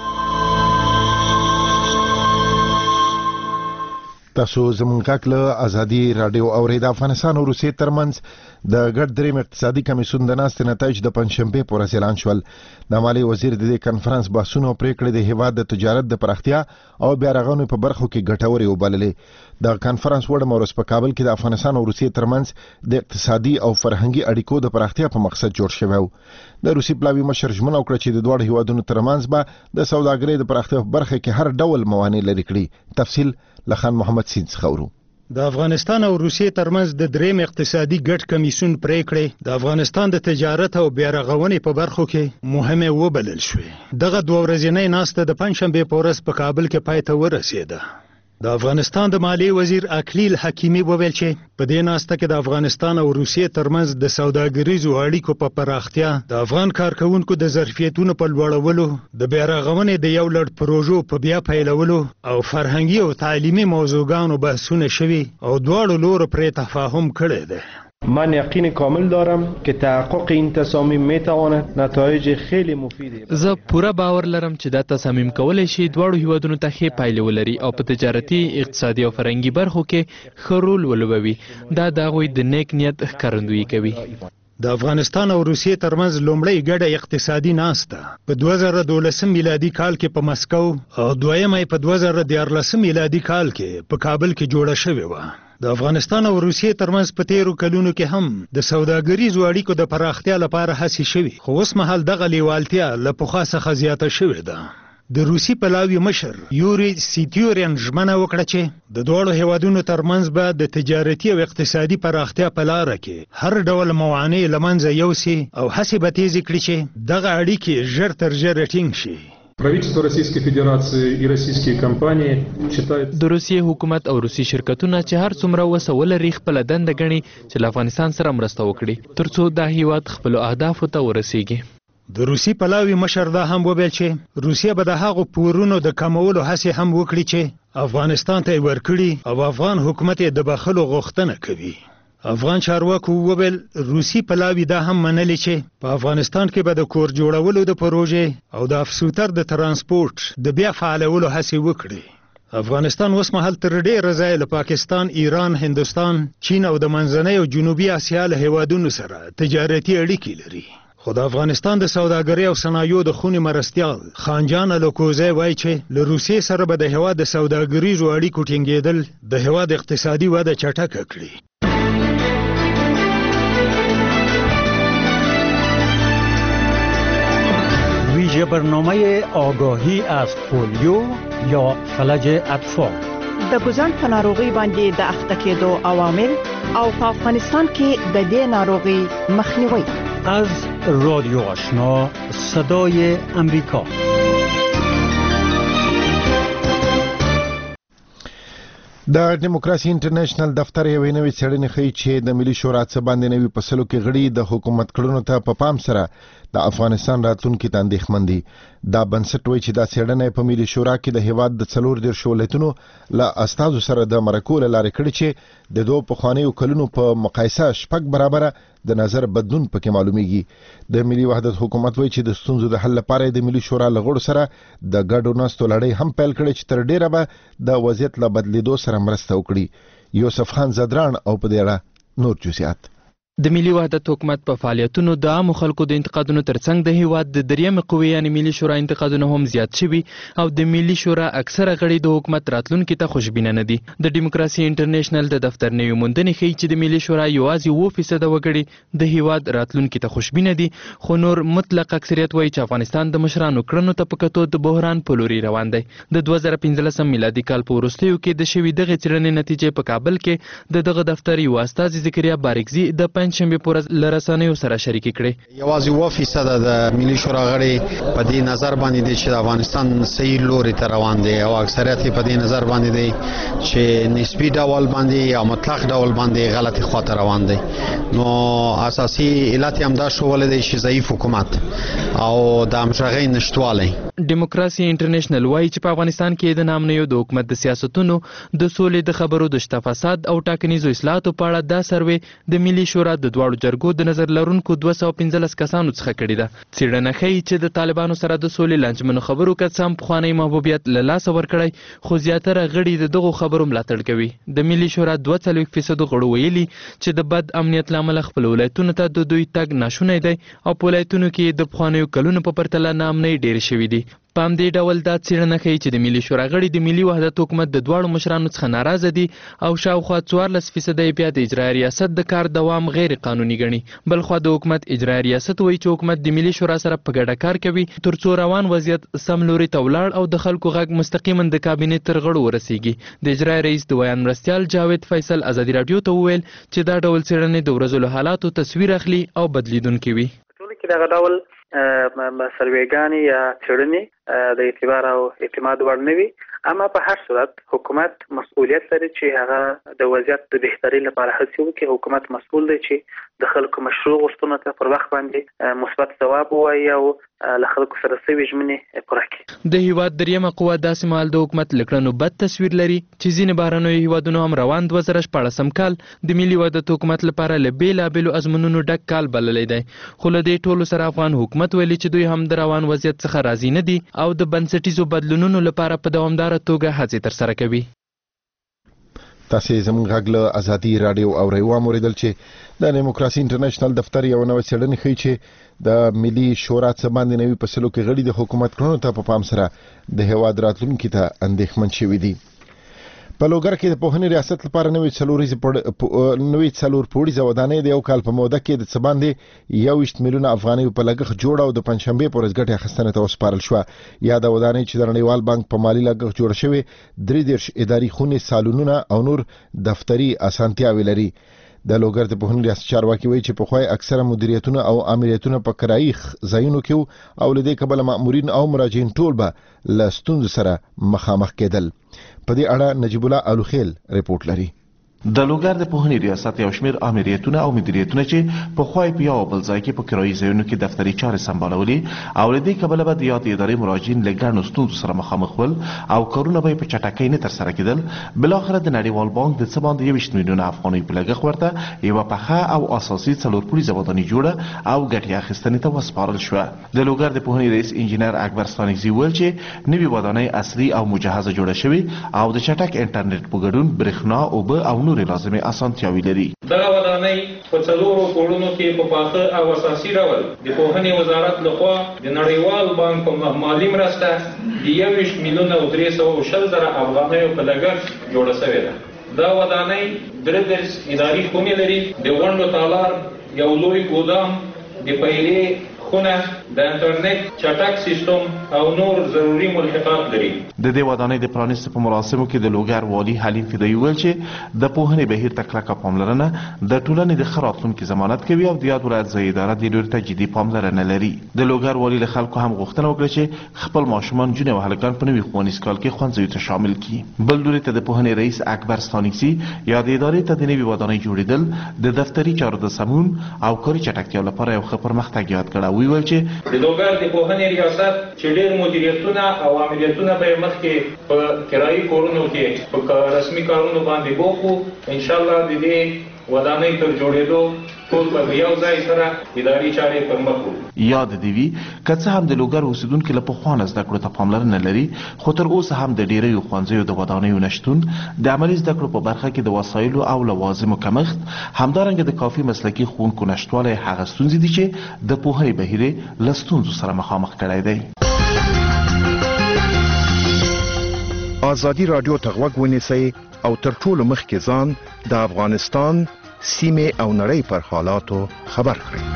تاسو زموږ غږ له ازادي راډیو اورئ. د افغانستان او روسیې ترمنځ د ګډ دریم اقتصادي کمیسیون د ناستې نتایج د پنجشنبې په ورځ اعلان شول. د مالیې وزیر د دې کنفرانس بحثونه او پریکړې د هیواد د تجارت د پراختیا او بیا رغونې په برخو کې ګټورې وبللې. د کنفرانس وړم ورځ په کابل کې د افغانستان او روسیې ترمنځ د اقتصادي او فرهنګي اړیکو د پراختیا په مقصد جوړ شوی و. د روسي پلاوي مشر ژمنه وکړه چې د دواړو هیوادونو ترمنځ به د سوداګرۍ د پراختیا په برخه کې هر ډول موانع لرې کړي. تفصیل لخان محمد سین څخه. د افغانستان او روسیې ترمنځ د دریم اقتصادي ګډ کمیسیون پریکړې د افغانستان د تجارت او بیا رغونې په برخو کې مهمه وبلل شوې. دغه 2 ورځنۍ ناسته د پنجشنبې په ورځ په کابل کې پای ته ورسېده. د افغانستان د مالیې وزیر اکلیل حکیمي وویل چې په دې ناسته کې د افغانستان او روسیې ترمنځ د سوداګریزو اړیکو په پراختیا، د افغان کارکونکو د ظرفیتونو په لوړولو، د بیا رغونې د یو لړ پروژو په بیا پیلولو او فرهنګي او تعلیمي موضوعګانو بحثونه شوي او دواړو لورو پرې تفاهم کړی دی. من یقین کامل دارم که تحقق این تصامیم میتواند نتایج خیلی مفیدی. زه پوره باور لرم چې دا تصامیم کولای شي دواړو هیوادونو ته ښې پایلې ولري او په تجارتي، اقتصادي او فرهنګي برخو کې ښه رول ولوبوي. دا د هغوی د نیک نیت ښکارندویي کوي. د افغانستان او روسیې ترمنځ لومړی ګډه اقتصادي ناسته په 2012 میلادي کال کې په مسکو او دویمه په 2014 میلادي کال کې په کابل کې جوړه شوې وه. د افغانستان او روسیې ترمنځ په تیرو کلونو کې هم د سوداګریزو اړیکو د پراختیا لپاره هڅې شوي، خو اوس مهال دغه لیوالتیا له پخوا څخه زیاته شوې ده. د روسي پلاوي مشر یوري سیتیورین ژمنه وکړه چې د دوړو هیوادونو ترمنځ به د تجارتي او اقتصادي پراختیا په لاره کې هر ډول موانع له منځه یوسي او هڅې به تیزې کړي چې دغه اړیکې ژر تر ژره ټینګ شي. Правительство Российской Федерации и российские компании считают... د روسیې حکومت او روسي شرکتونه چې هر څومره وسه ولري خپله دنده ګڼي چې له افغانستان سره مرسته وکړي ترڅو دا هیواد خپلو اهدافو ته ورسیږي. د روسي پلاوي مشر دا هم وویل چې روسیه به د هغو پورونو د کمولو هڅې هم وکړي چې افغانستان ته یې ورکړي او افغان حکومت یې د بخښلو غوښتنه کوي. افغان چارواکو وویل روسي پلاوي دا هم منلي چې په افغانستان کې به د کور جوړولو د پروژې او د افسوتر د ترانسپورت د بیا فعالولو هڅې وکړي. افغانستان اوس مهال تر ډېره ځایه له پاکستان، ایران، هندوستان، چین او د منځنۍ او جنوبي اسیا له هیوادونو سره تجارتي اړیکې لري. خو د افغانستان د سوداګرۍ او صنایعو د خونې مرستیال خانجان الوکوزی وایي چې له روسیې سره به د هیواد د سوداګریزو اړیکو ټینګېدل د هیواد اقتصادي وده چټکه کړي. ویژه برنامه آگاهی از پولیو یا فلج اطفال د ګوزن په ناروغي باندې د اخته کېدو عوامل او په افغانستان کې د دې ناروغي مخنیوي. از رادیو آشنا صدای امریکا. د دیموکراسي انټرنیشنل دفتر یو نوې څېړنه ښیي چې د ملي شورا څخه باندې نوي فصلو کې غړي د حکومت کړنو ته په پام سره د افغانستان راتلونکي ته اندېښمن دي. دا بنسټ وایي چې دا څېړنه په ملي شورا کې د هیواد د 14 ولایتونو له استازو سره د مرکو له لارې کړې چې د دوه پخوانیو کلونو په مقایسه 6 برابره د نظر بدلون پکې معلومیږي. د ملي وحدت حکومت وایي چې د ستونزو د حل لپاره د ملي شورا لغړو سره د ګډو ناستو لړۍ هم پیل کړې چې تر ډیره به د وضعیت له بدلیدو سره مرسته وکړي. یوسف خان زدران او په دې اړه نور جزئیات. د ملي وحدت حکومت په فعالیتونو د عامو خلکو د انتقادونو ترڅنګ د هیواد د دریمه قوې یعنی ملي شورا انتقادونه هم زیات شوي او د ملي شورا اکثره غړي د حکومت راتلونکي ته خوشبینه نه دي. د دیموکراسي انټرنیشنل د دفتر نوې موندنې ښیي چې د ملي شورا یوازې 2% وګړي د هیواد راتلونکي ته خوشبینه دي، خو نور مطلق اکثریت وایي چې افغانستان د مشرانو کړنو ته په کتو د بحران په لوري روان دی. د 2015 میلادي کال په وروستیو کې د شوي دغه څېړنې نتیجې په کابل کې دغه دفتر یو استازي ذکریا بارکزي د پنځشنبه په ورځ له رسنیو سره شریک کړي. یوازې 2% د ملي شورا غړي په دې نظر باندې دي چې د افغانستان صحیح لوري ته روان دي او اکثریت په دې نظر باندې دي چې نسبی ډول باندې یا مطلق ډول باندې غلطي خاطر روان دي. نو اساسي علت هم دا شو ولې چې ضعیف حکومت او د همغږۍ نشټوالی. دیموکراسي انټرنیشنل وایي چې په افغانستان کې د نامنیو د حکومت د سیاستونو د سولې د خبرو د شته فساد او ټاکنیزو اصلاحاتو په اړه دا سروې د ملي شورا د دواړو جرګو د نظر لرونکو 215 کسانو څخه کړې ده. څېړنه ښیي چې د طالبانو سره د سولې لانجمنو خبرو کڅام پخوانی محبوبیت له لاسه ورکړی، خو زیاتره غړي د دغو خبرو ملاتړ کوي. د ملي شورا 42% غړو ویلي چې د بد امنیت لامل خپل ولایتونو ته د دوی تګ ناشونی دی او په ولایتونو کې د پخوانیو کلونو په پرتله ناامنۍ ډېرې شوي دي. په همدې ډول دا څېړنه ښیي چې د ملي شورا غړي د ملي وحدت حکومت د دواړو مشرانو څخه ناراضه دي او شاوخوا 14% بیا د اجرایي ریاست د کار دوام غیر قانوني ګڼي. بلخوا د حکومت اجرایي ریاست وایي چې حکومت د ملي شورا سره په ګډه کار کوي ترڅو روان وضعیت سم لوري ته ولاړ او د خلکو غږ مستقیما د کابینې تر غړو ورسیږي. د اجرایي رئیس د ویان مرستیال جاوید فیصل ازادي رادیو ته وویل چې دا ډول څېړنې د ورځو له حالاتو تصویر اخلي او بدلیدونکي وي. ټول کې دغه ډول سروېګانې یا څېړنې د اعتبار او اعتماد وړ نه وي، اما په هر صورت حکومت مسؤلیت لري چې هغه د وضعیت د بهترۍ لپاره هڅې وکړي. حکومت مسؤل دی چې د خلکو مشروع غوښتنو ته پر وخت باندې مثبت ځواب ووایي او له خلکو سره سوي ژمنې پوره کړي. د هیواد دریمه قوه داسې مهال د حکومت له کړنو بد تصویر لري چې ځینې بهرنیو هیوادونو هم روان 2014 کال د ملي وحدت حکومت لپاره له بېلابېلو ازمونونو ډک کال بللی دی. خو له دې ټولو سره افغان حکومت ویلي چې دوی هم د روان وضعیت څخه راضي نه دي او د بنسټیزو بدلونونو لپاره په دوامداره توګه هڅې ترسره کوي. تاسې زموږ غږ له ازادي راډیو اورئ. واورېدل چې د دیموکراسي انټرنیشنل دفتر یو نوې څېړنه ښیي چې د ملي شورا څخه باندې نوي فصلو کې غړي د حکومت کړنو ته په پام سره د هیواد راتلونکي ته اندېښمن شوي دي. په لوګر کې د پوهنې ریاست لپاره نوې 4 پوړیزه ودانۍ د یو کال په موده کې د څه باندې 21 میلیونه افغانۍ په لګښت جوړه او د پنځشنبې په ورځ ګټې اخیستنې ته وسپارل شوه. یا د ودانۍ چې د نړیوال بانک په مالي لګښت جوړه شوې 33 اداري خونې، سالونونه او نور دفتري اسانتیاوې لري. د لوګر د پوهنې ریاست چارواکي وایي چې پخوای اکثره مدیریتونه او امریتونه په کرایي ځایونو کې او له دې کبله مامورین او مراجعین ټول به له ستونزو سره مخامخ کېدل. په دې اړه نجیب الله الوخیل ریپورت لري. د لوګر د پوهنې ریاست یو شمېر امریتونه او مدیریتونه چې په خوای په یو بل ځای کې په کرایي ځایونو کې دفتري چارې سمبالولې او له دې کبله به د یاد ادارې مراجعین له ګڼو ستونزو سره مخامخ ول او کارونه به په چټکۍ نه ترسره کېدل. بلاخره د نړیوال بانک د څه باندې 21 میلیونه افغانۍ په لګښت ورته یوه پخه او اساسي 4 پوړیزه ودانۍ جوړه او ګټې اخیستنې ته وسپارل شوه. د لوګر د پوهنې رئیس انجینر اکبر ستانکزي وویل چې نوې ودانۍ عصري او مجهزه جوړه شوې او د چټک انټرنیټ په ګډون برېښنا، اوبه او نورې لازمې اسانتیاوې لري. دغه ودانۍ په 4 پوړونو کې په پاخه او اساسي ډول د پوهنې وزارت لخوا د نړیوال بانک په مالي مرسته د 21 میلیونه او 320 زره افغانیو په لګښت جوړه شوې ده. دا ودانۍ 33 اداري خونې لري، د غونډو تالار، یو لوی ګودام، د پیرې خونه د انټرنیټ چټک سیستم او نور ضروري ملحقات لري. د دې ودانۍ د پرانیستو په مراسمو کې د لوګر والي حلیم فدایي وویل چې د پوهنې بهیر ته کلکه پاملرنه د ټولنې د ښه راتلونکي ضمانت کوي او د یاد ولایت ځایي اداره دې لوري ته جدي پاملرنه لري. د لوګر والي له خلکو هم غوښتنه وکړه چې خپل ماشومان جونې او هلکان په نوي ښوونیز کال کې ښوونځیو ته شامل کړي. بل لوري ته د پوهنې رئیس اکبر ستانکزي یا د ادارې ته د نوي ودانۍ جوړېدل د دفتري چارو د سمون او کاري چټکتیا لپاره یو ښه پرمختګ یاد کړه. ویل چې د لوګر د پوهنې ریاست چې ډېر مدیریتونه او عملیاتونه به مخکې په کرایي کورونو کې په رسمي کارونو باندې بوکو، ان شاء الله د دې ودانۍ تر جوړېدو ټول په یو ځای سره اداري چارې پر مخ وړو. یاد دې وي که څه هم د لوګر اوسیدونکي له پخوا نه زده کړو ته پاملرنه لري، خو تر اوسه هم د ډېریو ښوونځیو د ودانیو نشتون، د عملي زده کړو په برخه کې د وسایلو او لوازمو کمښت، همدارنګه د کافي مسلکي ښوونکو نشتوالی هغه ستونزې دي چې د پوهنې بهیر یې له ستونزو سره مخامخ کړی دی. ازادي راډیو ته غوږ ونیسئ او تر ټولو مخکې ځان د افغانستان سیمې او نړۍ پر حالاتو خبر کړئ.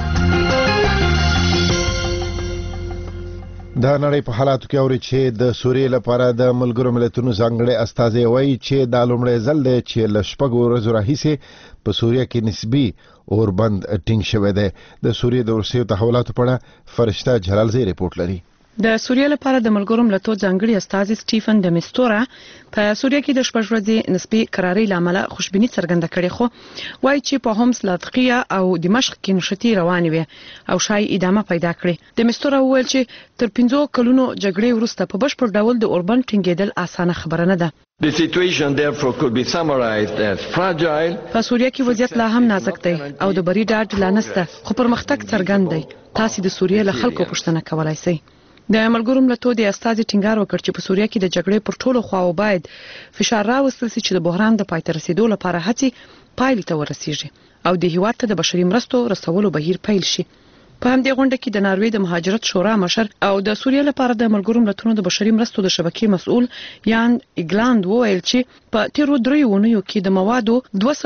د نړۍ په حالاتو کې اوري چې د سوریې لپاره د ملګرو ملتونو ځانګړي استازی وایي چې دا لومړی ځل دی چې له شپږو ورځو راهیسې په سوریه کې نسبي اوربند ټینګ شوی دی. د سوریې د وروستیو تحولاتو په اړه فرشته جلالزی رپورټ لري. د سوریه لپاره د ملګرو ملتونو ځانګړي استازي سټیفن د میستورا په سوریه کې د شپږ ورځې نسبي قراري لامل خوشبینی څرګنده کړې، خو وایي چې په هومس، لاذقیه او دمشق کې نشتی روانې وي او شای ادامه پیدا کړي. د میستورا وویل چې تر 15 کلونو جګړې وروسته په بشپړ ډول د اوربند ټینګېدل اسانه خبره نه ده. The situation therefore could be summarized as fragile. په سوریه کې وضعیت لا هم نازک دی او د بری ډاډ لا نشته، خو پرمختګ څرګند دی. تاسو د سوریه له خلکو پوښتنه کولای شئ. د ملګرو ملتونو د استازي ټینګار وکړ چې په سوریه کې د جګړې پر ټولو خواو باید فشار راوستل شي چې د بحران د پای ته رسیدو لپاره هڅې پایلې ته ورسیږي او د هیواد ته د بشري مرستو رسولو بهیر پیل شي. په همدې غونډه کې د ناروې د مهاجرت شورا مشر او د سوریه لپاره د ملګرو ملتونو د بشري مرستو د شبکې مسؤل یان ایګلاند وویل چې په تیرو 3 اونیو کې د موادو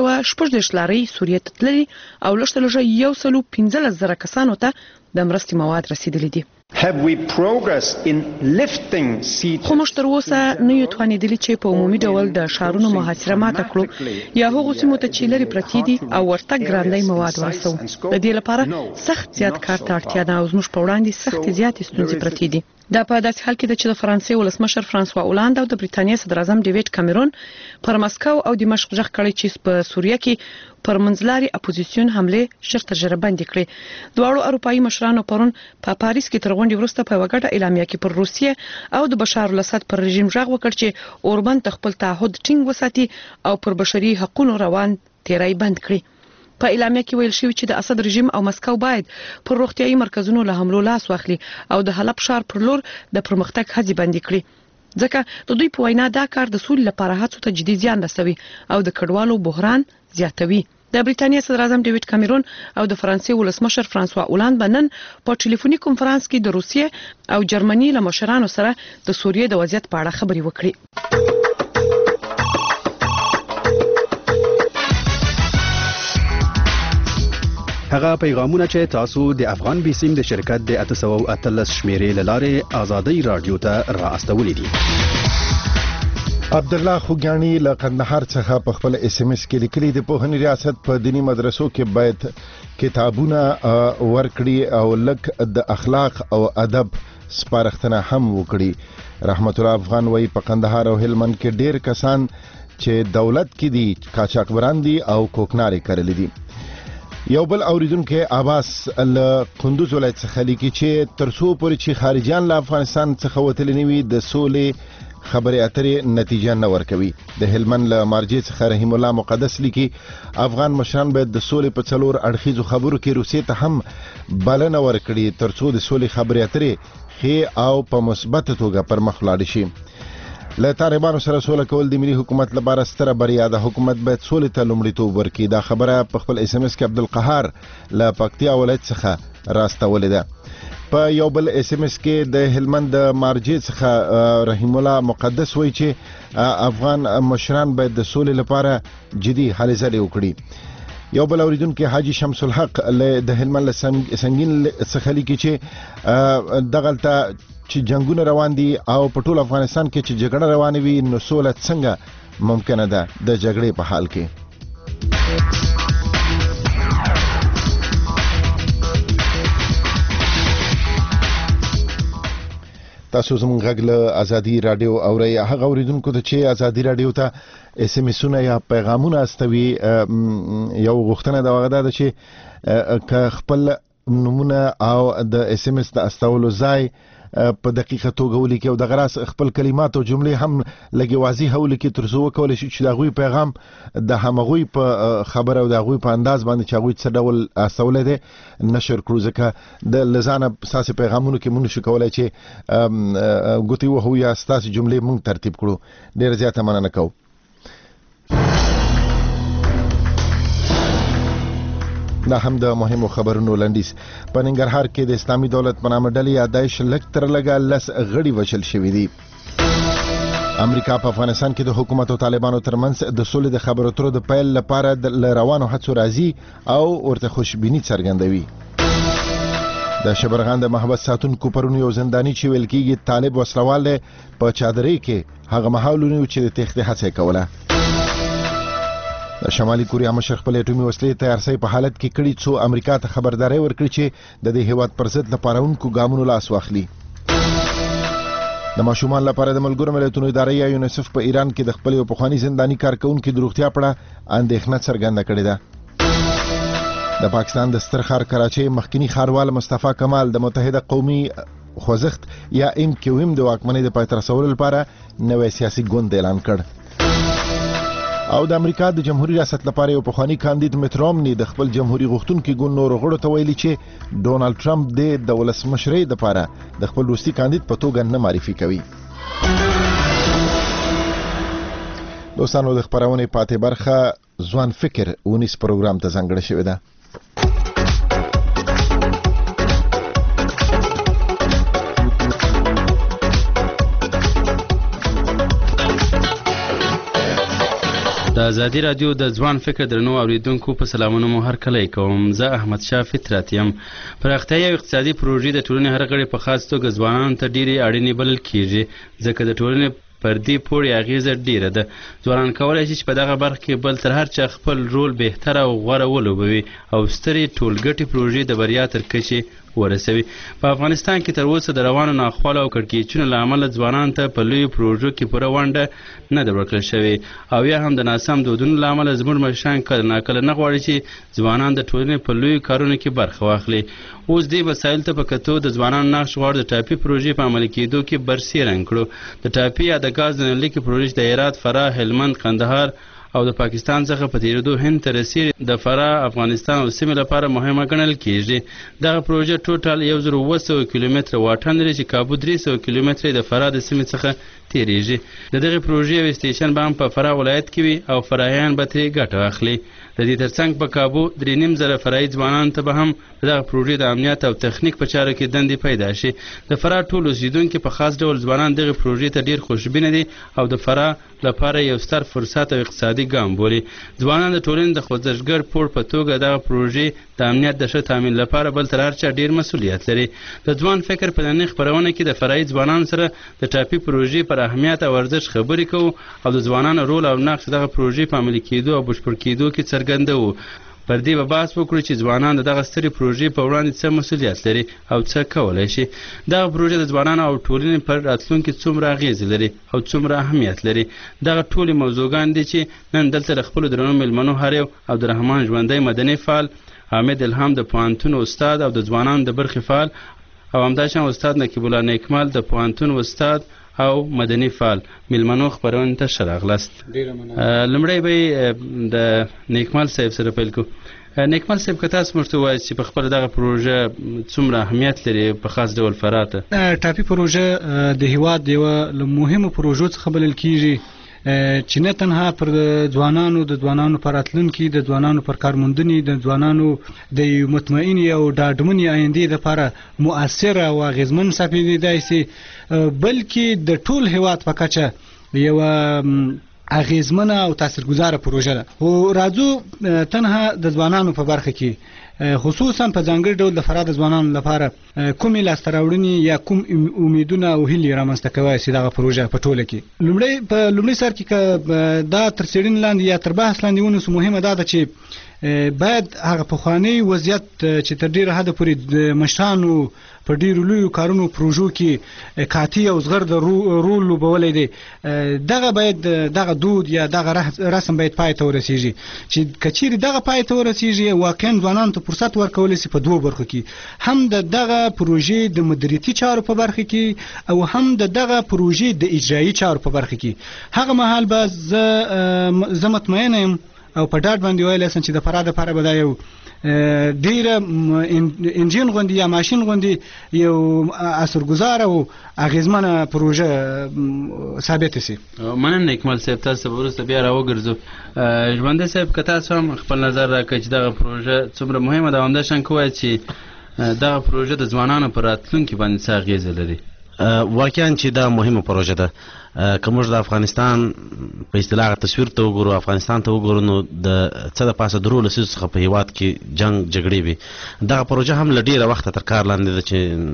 214 لاري سوریه ته تللي او لږ 115,000 کسانو ته د مرستې مواد رسیدلي دي. Have we progressed in lifting seats? خو موږ تر اوسه نه یو توانیدلی چې په عمومي ډول د شهرونو محاصره ماته کړو یا هغه سیمو ته چې لري پرتی دي او ورته ګرانډي مواد ورسو. د دې لپاره سخت زیات کار ته اړتیا ده او زموږ په وړاندې سخت زیات ستونزې پرتی دي. دا په داسې حال کې ده چې د فرانسې ولسمشر فرانسوا اولاند او د بریټانیا صدر اعظم ډیوډ کامرون پر مسکو او دمشق ځخ کړی چې په سوریه کې پر منځلاري اپوزیسیون حمله شرط تجربه بندي کړې. دوه اروپایي مشرانو پرون په پاریس کې تر غونډې وروسته په وګړه اعلامیه کې پر روسیه او د بشار الاسد پر رژیم ژغ وکړ چې اوربند خپل تعهد ټینګ وساتي او پر بشري حقوقو روان تیرای بند کړي. په اعلامیه کې ویل شوی چې د اسد رژیم او مسکو باید پر روغتيایي مرکزونو له حملو لاس واخلي او د حلب ښار پر لور د پرمختګ هڅې بندي کړي، ځکه د دوی په وینا دا کار د سولې لپاره هڅو ته جدي زیان رسوي او د کډوالو بحران زیاتوي. د بریټانیا صدر اعظم ډیوډ کامرون او د فرانسې ولسمشر فرانسوا اولاند بنن په ټلیفوني کنفرانس کې د روسیې او جرمني له مشرانو سره د سوریې د وضعیت په اړه خبرې وکړې. هغه پیغامونه چې تاسو د افغان بیسیم د شرکت د 813 شمیرې لاره آزادۍ رادیو ته را استولې دي. عبد الله خوګانی له قندهار څخه په خپل اس ام اس کې لیکلي د پوهنې ریاست په دینی مدرسو کې باید کتابونه ورکړي او لک د اخلاق او ادب سپارښتنه هم وکړي. رحمت الله افغان وایي په قندهار او هلمند کې ډیر کسان چې دولت کې دي قاچاقبران دي او کوکناري کړلې دي. یو بل اوریدونکو عباس ال قندوز ولایت څخه لیکي چې ترڅو پورې چې خارجيان له افغانستان څخه وتلي نوي د سولې خبرې اترې نتیجه نه ورکوي. د هلمند له مارجې څخه رحیم الله مقدس لیکي افغان مشران باید د سولې په څلور اړخیزو خبرو کې روسیې ته هم بلنه ورکړي ترڅو د سولې خبرې اترې ښې او په مثبت توګه پر مخ لاړ شي. له طالبانو سره سوله کول د ملي حکومت لپاره ستره بریا ده. حکومت باید سولې ته لومړیتوب ورکړي. دا خبره په خپل اس ام اس کې عبدالقهار له پکتیا ولایت څخه راستولې ده. په یو بل اس ام اس کې د هلمند د مارجې څخه رحیم الله مقدس وایي چې افغان مشران باید د سولې لپاره جدي هلې ځلې وکړي. یو بل اوریدونکو حاجی شمس الحق د هلمند سنگین څخه لیکي چې دغلته چې جنگونه روان دي او په ټول افغانستان کې چې جګړه روانه وي نو سوله څنګه ممکنه ده د جګړې په حال کې. تاسو زموږ غږ له ازادي رادیو اورئ. هغه اوریدونکو ته چې ازادي رادیو ته اس ام اسونه یا پیغامونه استوي یو غوښتنه دا وغه ده چې که خپل نمونه او د اس ام اس د استولو ځای په دقیقه توګه ولیکي او د غراس خپل کلمات او جملې هم لګي واضح ولیکي تر څو وکول شي چې دا غوي پیغام د همغوی په خبره او د غوي په انداز باندې چې غوي څه ډول استول دي نشر کړو ځکه د لزانه اساسي پیغامونو کې مونږ شو کولای چې ګوتې وهو یا اساسي جملې مونږ ترتیب کړو. ډیر زیاته مننه کوم. دا هم د مهمو خبرونو لنډیز. په ننګرهار کې د اسلامي دولت په نامه ډلې یا داعش لږ تر لږه 10 غړي وشل شوي دي. امریکا په افغانستان کې د حکومت او طالبانو ترمنځ د سولې د خبرو اترو د پیل لپاره د روانو هڅو راځي او ورته خوشبیني څرګندوي. د شبرغان د محبس ساتونکو پرون یو زنداني چې ویل کېږي طالب وسلوال په چادرۍ کې هغه مهاولونی چې د تخت هڅه کوله. د شمالي کوریا مشر خپل اټومي وسلې تیارسي په حالت کې کړي څو امریکا ته خبرداري ورکړي چې د دې هیواد پر ضد لپاره اونکو ګامونو لاس واخلي. د ماشومان لپاره د ملګرو ملتونو ادارې یا یونیسف په ایران کې د خپل یو پخوانی زنداني کارکونکو د روغتیا په اړه اندېښنه څرګنده کړې ده. د پاکستان د ستر ښار کراچۍ مخکنی ښاروال مصطفی کمال د متحده قومي خوځښت یا MQM د واکمنۍ د پای ته رسولو لپاره نوې سیاسي ګوند اعلان کړ. او د امریکا د جمهوریت ریاست لپاره یو پخوانی کاندید میت رومني د خپل جمهوریت غوښتونکو ګوند نور غړو ته ویلي چې ډونالد ټرمپ د ولسمشرۍ لپاره د خپل روسي کاندید په توګه نه معرفي کوي. دوستانو د خبرونه پاتې برخه ځوان فکر ونیس پروګرام ته ځانګړې شوې ده. د ازادي رادیو د ځوان فکر درنو اوریدونکو په سلامونه مو هر کله کوم. زه احمد شاه فطرت یم. پراختیايي او اقتصادي پروژې د ټولنې هر غړي په خاص توګه ځوانانو ته ډېری اړینې بلل کیږي ځکه د ټولنې پر دې پورې اغیزه ډیره ده. ځوانان کولای شي چې په دغه برخه کې بل تر هر چا خپل رول بهتر او غوره ولوبوي او سترې ټولګټې پروژې د بریا تر کچې ورسوي. په افغانستان کې تر اوسه د روانو ناخوالو او کړکېچونو له امله ځوانانو ته په لویو پروژو کې پوره ونډه نه ده ورکړل شوې او یا هم د ناسم دودونو له امله زموږ مشران کله ناکله نه غواړي چې ځوانان د ټولنې په لویو کارونو کې برخه واخلي. اوس دې مسایل ته په کتو د ځوانانو نقش غواړي د ټاپي پروژې په عملي کېدو کې برسېرنګ کړو. د ټاپي یا د ګاز د نلکې پروژې د هرات، فراه، هلمند، قندهار او د پاکستان څخه په تیریدو هند ته رسیدي د فراه، افغانستان او سیمې لپاره مهمه ګڼل کېږي. دغه پروژه ټوټال 1900 کیلومتره واټن لري چې کابو 300 کیلومتره د فراه د سیمې څخه تیریږي. د دغه پروژې یو سټیشن به هم په فراه ولایت کې وي او فراهیان به ترې ګټه واخلي. د دې ترڅنګ په کابو 3.5 فرایي ځوانانو ته به هم دغه پروژې د امنیت او تخنیک په چارو کې دندې پیدا شي. د فراه ټول اوسیدونکو په خاص ډول ځوانان دغه پروژې ته ډیر خوشبینه دي او د فراه لپاره یو ستر فرصت او اقتصادي ګام بولي. ځوانان د ټولنې د خوځښتګر پور په توګه دغه پروژې د امنیت د ښه تامین لپاره بل تر هر چا ډیر مسؤلیت لري. د ځوان فکر په نننۍ خپرونه کې د فرایي ځوانانو سره د ټاپي پروژې پر اهمیت او ارزښت خبرې کوو او د ځوانانو رول او نقش دغه پروژې په عملي کېدو او بشپړ کېدو کې څرګندوو. پر دې به بحث وکړو چې ځوانان د دغه سترې پروژې په وړاندې څه مسؤلیت لري او څه کولی شي. دغه پروژې د ځوانانو او ټولنې پر راتلونکي څومره اغیزې لري او څومره اهمیت لري. دغه ټولې موضوعګان دي چې نن دلته د خپلو درنو میلمنو هر یو عبدالرحمن ژوندی مدني فعال، حامد الهام د پوهنتون استاد او د ځوانانو د برخې فعال او همداشان استاد نقیب الله نیکمال د پوهنتون استاد او مدني فعال میلمنو خبرونه ته ښه راغلاست. لومړی به د نیکمال صاحب سره پیل کوو. نیکمال صاحب که تاسو موږ ته ووایاست چې په خپله دغه پروژه څومره اهمیت لري په خاص ډول فراه ته. ټاپي پروژه د هیواد یوه له مهمو پروژو څخه بلل کیږي چې نه تنها پر ځوانانو پر راتلونکي، د ځوانانو پر کارموندنې، د ځوانانو د مطمئنې او ډاډمنې آیندې لپاره مؤثره او اغېزمن ثابتېدای شي، بلکې د ټول هیواد په کچه یوه اغیزمنه او تاثیرګذاره پروژه ده. او راځو تنها د ځوانانو په برخه کې خصوصا په ځانګړي ډول د فراه د ځوانانو لپاره کومې لاسته راوړنې یا کوم امیدونه او هیلې رامنځته کوي چې دغه پروژه په ټوله کې لومړی سر کې دا تر څېړنې لاندې یا تر بحث لاندې ونیسو. مهمه دا ده چې باید هغه پخوانی وضعیت چې تر ډیره حده پورې د مشرانو په ډیرو لویو کارونو پروژو کې کاتی او زغر د رول لوبولی دی، دغه باید دغه دود یا دغه رسم باید پای ته ورسیږي چې کچېرې دغه پای ته ورسیږي واقعا ځوانانو ته فرصت ورکولی شي په دوو برخو کې، هم د دغه پروژې د مدیریتي چارو په برخه کې او هم د دغه پروژې د اجرایي چارو په برخه کې. هغه مهال به زه مطمئنه یم او په ډاډ باندې ویلی شم چې د فراه دپاره به دا یو ډیره انجین غوندې یا ماشین غوندې یو اثرګذار او اغیزمنه پروژه ثابته شي. مننه اکمل صاحب، تاسو به وروسته بیا راوګرځو. ژوندی صاحب که تاسو هم خپل نظر راکړئ چې دغه پروژه څومره مهمه ده، همداشان کوی چې دغه پروژه د ځوانانو په راتلونکي باندې څه اغیزه لري؟ واقعا چې دا مهمه پروژه ده. که موږ د افغانستان په اصطلاح تصویر ته وګورو، افغانستان ته وګورو، نو د څه د پاسه درو لسیزو څخه په هیواد کې جنگ جګړې وي. دغه پروژه هم له ډیره وخته تر کار لاندې ده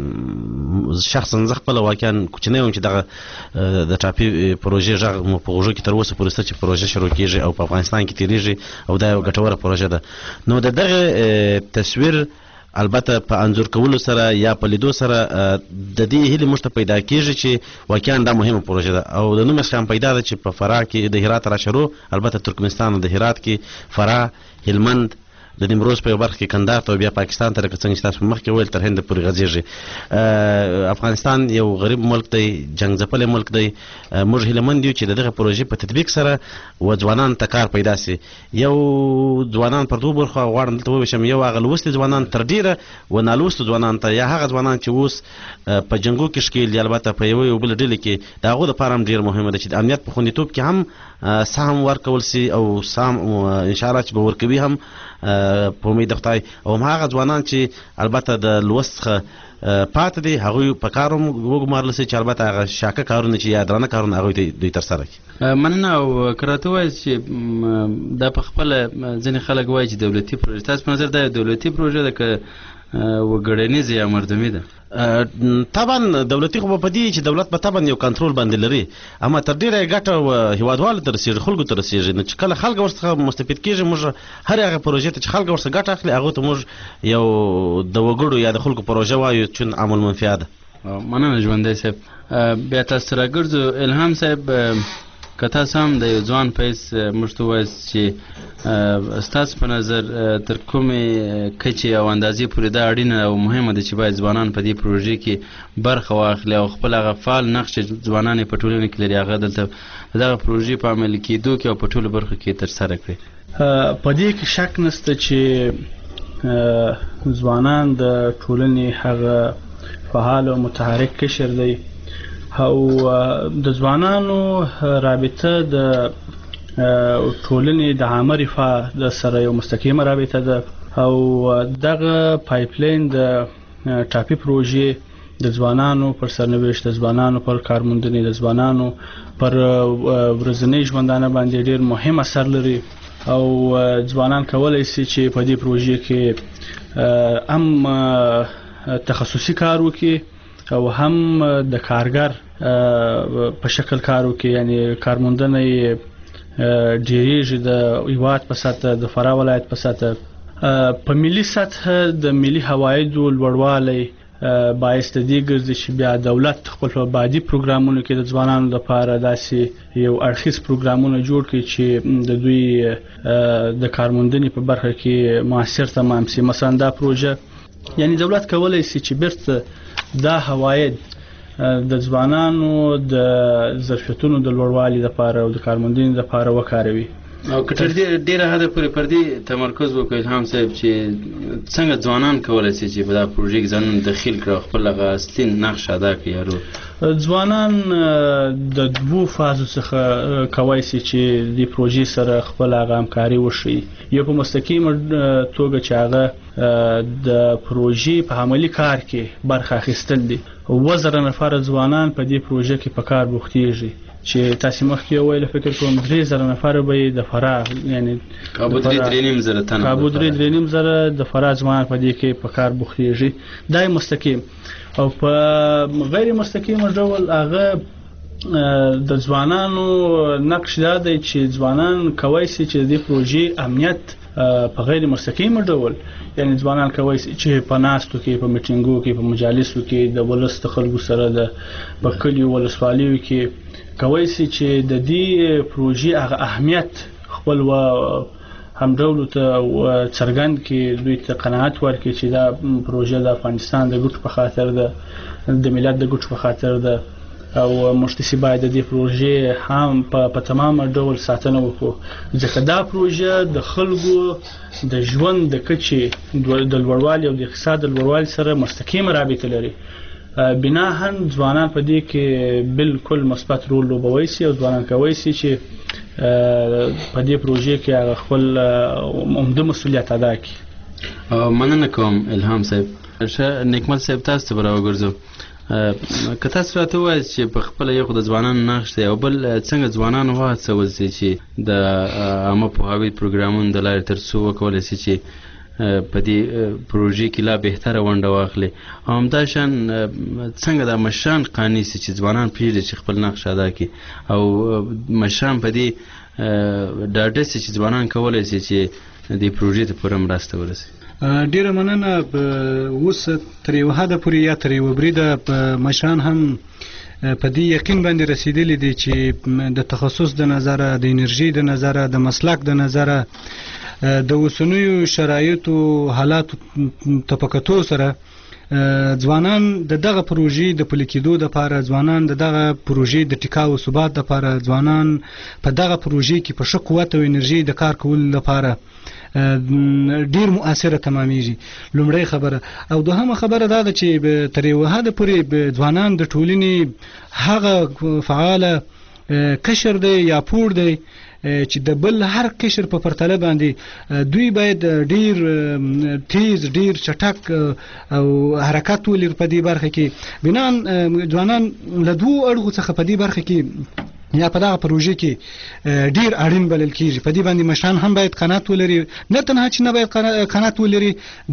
چې شخصا زه خپله واقعا کوچنی وم چې دغه د ټاپي پروژې غږ مو په غوږو کې تر اوسه پورې شته چې پروژه شروع کېږي او په افغانستان کې تیریږي او دا یو ګټوره پروژه ده. نو د دغه تصویر البته په انځور کولو سره یا په لیدو سره د دې هیلې موږ ته پیدا کېږي چې واقعا دا مهمه پروژه ده او د نوم څخه هم پیدا ده چې په فراه کې د هرات راشرو، البته ترکمنستان د هرات کې فراه، هلمند، د نیمروز په یو برخه کې کندهار ته او بیا پاکستان ته، لکه څنګه چې تاسو مخکې وویل تر هند پورې غځېږي. افغانستان یو غریب ملک دی، جنګ ځپلی ملک دی. موږ هیلهمند یو چې د دغه پروژې په تطبیق سره و ځوانانو ته کار پیدا سي. یو ځوانان پر دوو برخو غواړم دلته وویشم، یو هغه لوستي ځوانان تر ډیره و نالوستو ځوانانو ته، یا هغه ځوانان چې اوس په جنګو کې ښکېل دي، البته په یوه یو بله ډلې کې، د هغو دپاره هم ډېر مهمه ده چې د امنیت په خوندیتوب کې هم سهم ورکول سي او سهم انشاءالله چې به ورکوي هم په امید د خدای. او هم هغه ځوانان چې البته د لوست څخه پاتې دي هغوی په کار هم وګمارل سي چې البته هغه شاکه کارونه چې یا درانه کارونه هغوی ته دوی ترسره کړي. مننه. او که راته ووایاست چې دا په خپله ځینې خلک وایي چې دولتي پروژه، تاسو په نظر دا یو دولتي پروژه ده که وګړنیزه یا مردمي ده؟ طبعا دولتي خو په دې چې دولت به طبعا یو کنټرول باندې لري، اما تر ډیره ګټه هیوادوالو ته رسېږي، خلکو ته رسېږي. نو چې کله خلک ورڅخه مستفید کېږي، موږ هر هغه پروژې ته چې خلک ورڅخه ګټه اخلي هغو ته موږ یو د وګړو یا د خلکو پروژه وایو چې عمل منفعه ده. مننه ژوندی صاحب. بیا تاسو راګرځو. الهام صاحب، که تاسو هم د یو ځوان په حیث موږ ته ووایاست چې ستاسو په نظر تر کومې کچې او اندازې پورې دا اړینه او مهمه ده چې باید ځوانان په دې پروژې کې برخه واخلي او خپل هغه فعال نقش چې ځوانان په ټولنه کې لري هغه دلته په دغه پروژې په عملي کېدو کې او په ټولو برخو کې ترسره کړي؟ په دې کې شک نشته چې ځوانان د ټولنې هغه فعال او متحرک قشر دی او د ځوانانو رابطه د ټولنې د عامه رفاه د سره یو مستقیمه رابطه ده او دغه پایپلاین د ټاپي پروژې د ځوانانو پر سرنوشت، د ځوانانو پر کارموندنې، د ځوانانو پر ورځنۍ ژوندانه باندې ډېر مهم اثر لري او ځوانان کولی شي چې په دې پروژې کې هم تخصصي کار وکړي او هم د کارګر په شکل کار وکړي، یعنی کارموندنه یې ډېرېږي د هیواد په سطح، د فراه ولایت په سطح. په ملي سطح د ملي عوایدو لوړوالی باعث د دې ګرځي چې بیا دولت خپل په بعدي پروګرامونو کې د ځوانانو لپاره داسې یو اړخیز پروګرامونه جوړ کړي چې د دوی د کارموندنې په برخه کې مؤثر تمام شي. مثلا دا پروژه یعنی دولت کولی شي چې بیرته دا عواید د ځوانانو د ظرفیتونو د لوړوالي لپاره او د کارموندنې لپاره وکاروي. او که تر ډیره حده پورې پر دې تمرکز وکړو الهام صاحب چې څنګه ځوانان کولی شي چې په دا پروژې کې ځانونه دخیل کړي او خپل هغه اصلي نقش ادا کړي؟ ځوانان د دوو فازو څخه کولی شي چې د پروژې سره خپل هغه همکاري وښیي. یو په مستقیمه توګه چې هغه د پروژې په عملي کار کې برخه اخیستل دي. 1000 نفر ځوانان په دې پروژه کې په کار بوختېږي. چې تاسو مخکې ویل فکر کوم 3000 نفر به د فراه یعنی کابو 3.5 زره تنه کابو 3.5 زره د فراه ځوانان په دې کې په کار بوختيږي دای مستقیم او په غیر مستقیم ډول هغه د ځوانانو نقش دا دی چې ځوانان کوي چې د پروژې امنیت په غیر مستقیم ډول یعنی ځوانان کوي چې په ناستو کې په میټینګو کې په مجالسو کې د ولست خلکو سره د بکلیو ولسوالیو کې کوي چې د دې پروژې هغه اهمیت خپل و هم ډول ته څرګند کې دوی ته قناعت ورکړي چې دا پروژه د افغانستان د ګټو په خاطر د ملت د ګټو په خاطر ده او مشتسی باید د دې پروژې هم په تمام ډول ساتنه وکړو ځکه دا پروژه د خلکو د ژوند د کچې د لوړوالي او د اقتصاد د لوړوالي سره مستقیم رابطه لري بناهن ځوانان په دې کې بالکل مثبت رول لوبوي سي او ځوانان کوي سي چې په دې پروژې کې هغه خپل عمده مسؤلیت ادا کړي. مننه کوم الهام صاحب. نیکمل صاحب تاسو ته راوګرځو که تاسو راته وایئ چې په خپله یو خو د ځوانانو نقش دی او بل څنګه ځوانان وهڅول سي چې د عامه پوهاوي پروګرامونو د لارې تر څو وکولی سي چې په دې پروژې کې لا بهتره ونډه واخلي او همداشان څنګه دا مشران قانع سي چې ځوانان پرېږدي چې خپل نقش ادا کړي او مشران په دې ډاډه سي چې ځوانان کولی سي چې دې پروژې ته پوره مرسته ورسوي. ډیره مننه. اوس تر یو حده پورې یا تر یو بریده مشران هم په دې یقین باندې رسیدلی دي چې د تخصص د نظره د انرژي د نظره د مسلک د نظره د اوسنیو شرایطو حالاتو تفکتو سره ځوانان د دغه پروژې د پلي کېدو دپاره ځوانان د دغه پروژې د ټیکاو ثبات دپاره ځوانان په دغه پروژې کې په ښه قوت او انرژي د کار کولو لپاره ډیر مؤثره تمامیږي. لومړی خبره او دوهمه خبره دا ده چې تر یو حده پورې ځوانان د ټولنې هغه فعاله کشر دی یا پور دی چې د بل هر کشر په پرتله باندې دوی باید ډیر تیز ډیر چټک او حرکت ولري په دې برخه کې بنان ځوانان له دوه اړخو څخه په دې برخه کې یا په دغه پروژې کې ډیر اړین بلل کیږي. په دې باندې مشران هم باید قناعت ولري نه تنها چې نه باید قناعت ولري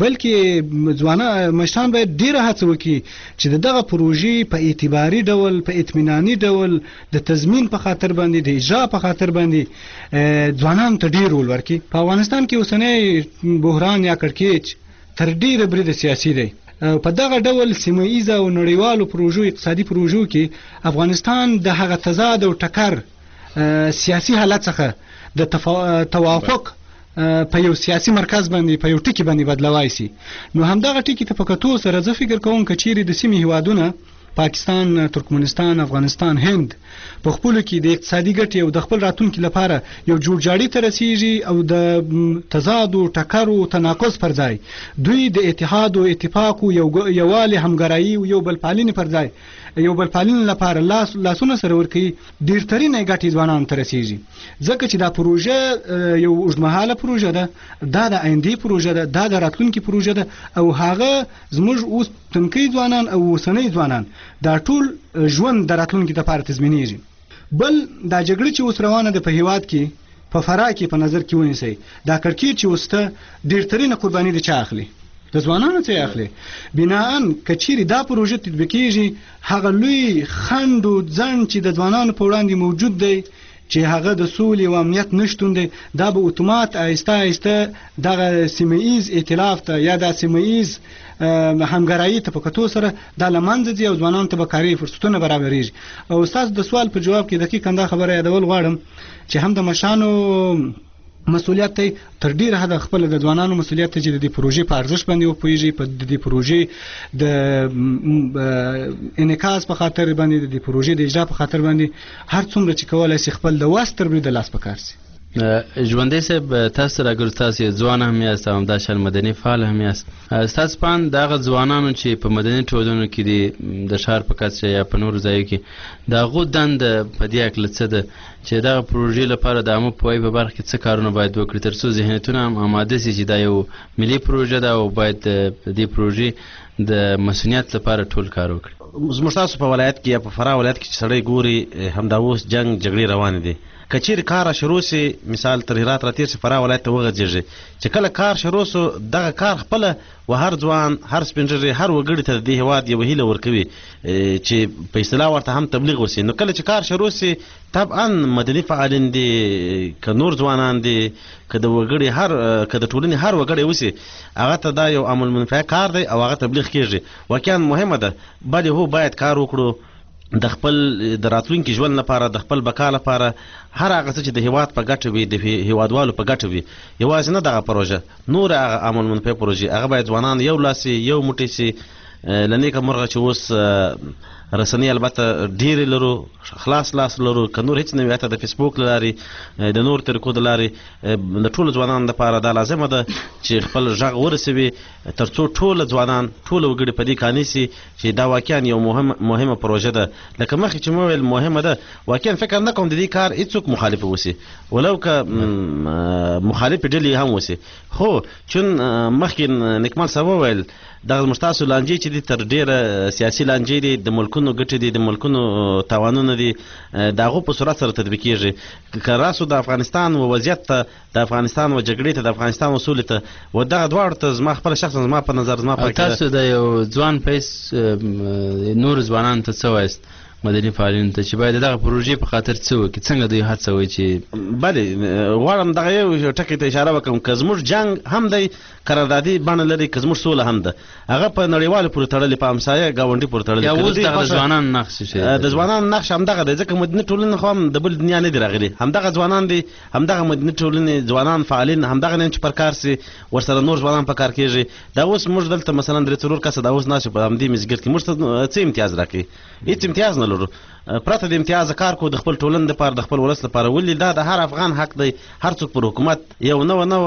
بلکې ځوانان مشران باید ډیره هڅه وکړي چې دغه پروژې په اعتباري ډول په اطمیناني ډول د تضمین په خاطر باندې د اجرا په خاطر باندې ځوانان ته ډیر رول ورکړي. په افغانستان کې اوسنی بحران یا کړکېچ تر ډیره بریده سیاسي دی. په دغه ډول سیمه او نړیوالو پروژو اقتصادي پروژو کې افغانستان د هغه تضاد او ټکر سیاسي حالت څخه د توافق په یو سیاسي مرکز باندې په یو ټکی باندې بدلوای شي. نو همدغه ټکی ته په کتو سره زه فکر کوم چې چیرې د سیمې هیوادونه پاکستان، ترکمنستان، افغانستان، هند په خپل کې د اقتصادي ګټې او د خپل راتلونکي لپاره یو جوړجاړي ته رسیږي او د تضاد او ټکر او تناقض پر ځای دوی د اتحاد او اتفاق او یووالي همګرایي او یو بل پالنې پر ځای یو بل پالنې لپاره لاسونه سره ورکوي ډیرترینه ګټې ځوانانو ته رسیږي. ځکه چې دا پروژه یو اوږدمهاله پروژه ده، دا د آیندې پروژه ده، دا د راتلونکي پروژه ده او هغه زموږ اوس تنکي ځوانان او اوسنۍ ځوانان دا ټول ژوند د راتلونکي لپاره تضمینېږي. بل دا جګړه چې اوس روانه ده په هیواد کې په فراه کې په نظر کې ونیسئ دا کړکېچ چې اوس ته ډیرترینه قرباني د چا اخلي؟ د ځوانانو څخه اخلي. بناءً کچيري دا پروژه تطبیقېږي هغه لوی خند او ځنډ چې د ځوانانو په وړاندې موجود دی چې هغه د سولې او امنیت نشتون دی دا به اتومات آهسته آهسته دغه سیمه‌ایز ائتلاف ته یا د سیمه‌ایز همګرایي ته په کتو سره دا لمنځه ځي او ځوانانو ته به کاري فرصتونه برابرېږي. او استاد د سوال په جواب کې دقیق انده خبره یادول غواړم چې هم د مشانو مسؤلیت ته تر ډیره حد خپل د ځوانانو مسؤلیت ته چې د دې پروژې په ارزښت باندې وپوهیږي په دې پروژې د انعکاس په خاطر باندې د دې پروژې د اجرا په خاطر باندې هر څومره چې کولای شي خپل د واستر بری د لاس پکار سي. ژوندې صاحب تاسو راګر تاسو ځوان هم یاست او د شل مدني فعال هم یاست. تاسو پان دغه ځوانانو چې په مدني ټولنو کې د شهر په کچه یا په نور ځایو کې دا غوډند په دې اکل څه ده چې دا پروژې لپاره د عامه پوهې په برخه کې څه کارونه باید وکړي تر څو ذهنیتونه هم آماده شي چې دا یو ملي پروژه ده او باید د دې پروژې د مسؤلیت لپاره ټول کار وکړي. زموږ تاسو په ولایت کې یا په فراه ولایت کې چې سړی ګوري همدا اوس جنگ جګړې روانې دي که چیرې کار شروع سي مثال تر هرات راتېر سي فراه ولایت ته وغځېږي چې کله کار شروع سو دغه کار خپله و هر ځوان هر سپین ږیری هر وګړي ته د دې هېواد یوه هیله ورکوي چې په اصطلاح ورته هم تبلیغ وسي نو کله چې کار شروع سي طبعا مدني فعالین دي که نور ځوانان دي که د وګړي که د ټولنې هر وګړی وسي هغه ته دا یو عمل منفعه کار دی او هغه تبلیغ کېږي واقعا مهمه ده بلې هو باید کار وکړو د خپل د راتلونکي ژوند لپاره د خپل بقا لپاره هر هغه څه چې د هېواد په ګټه وي د هېوادوالو په ګټه وي یوازې نه دغه پروژه نور هغه عمل منفعه پروژې هغه باید ځوانان یو لاس سي یو موټی سي له نیکه مرغه چې اوس رسنۍ البته ډېرې لرو خلاص لاس لرو که نور هېڅ نه وي حتی د فیسبوک له لارې د نور طریقو د لارې د ټولو ځوانانو لپاره دا لازمه ده چې خپل غږ ورسوي تر څو ټوله ځوانان ټوله وګړي په دې قانع سي چې دا واقعا یو مهمه پروژه ده لکه مخکې چې مو ویل مهمه ده واقعا فکر نه کوم د دې کار هېڅوک مخالف وسي ولو که مخالف ډلې هم وسي خو چون مخکې نکمل صاحب وویل دغه زموږ تاسو لانجې چې دي تر ډېره سیاسي لانجې دي د ملکونو ګټې دي د ملکونو تاوانونه دي د هغو په صورت سره تطبیقېږي که راسو د افغانستان و وضعیت ته د افغانستان و جګړې ته د افغانستان و سولې ته و دغه دواړو ته زما خپله شخصا زما په نظر زما په تاسو د یو ځوان په حیث نور ځوانانو ته څه وایست مدني فعالینو ته چې باید دغه پروژې په خاطر څه وکړي څنګه دوی هڅوي چې بلې غواړم دغه یو ټکي ته اشاره وکړم که زموږ جنګ هم دی قراردادي بڼه لري که زموږ سوله هم ده هغه په نړیوالو پورې تړلې په همسایه ګاونډي پورې تړلې اوس دغه د ځوانانو نقش د ځوانانو نقش همدغه دی ځکه مدني ټولنې خو هم د بل دنیا نه دي راغلي همدغه ځوانان دي همدغه مدني ټولنې ځوانان فعالین همدغه نه چې پر کار سي ورسره نور ځوانان په کار کېږي دا اوس موږ دلته مثلا درې څلور کسه دا اوس ناست په همدې مسګر کې موږ ته څه امتیاز راکوي هېڅ امتیاز نه لرو پرته د امتیاز کار کو د خپل ټولنې لپاره د خپل ولس لپاره ولې دا د هر افغان حق دی هر څوک پر حکومت یو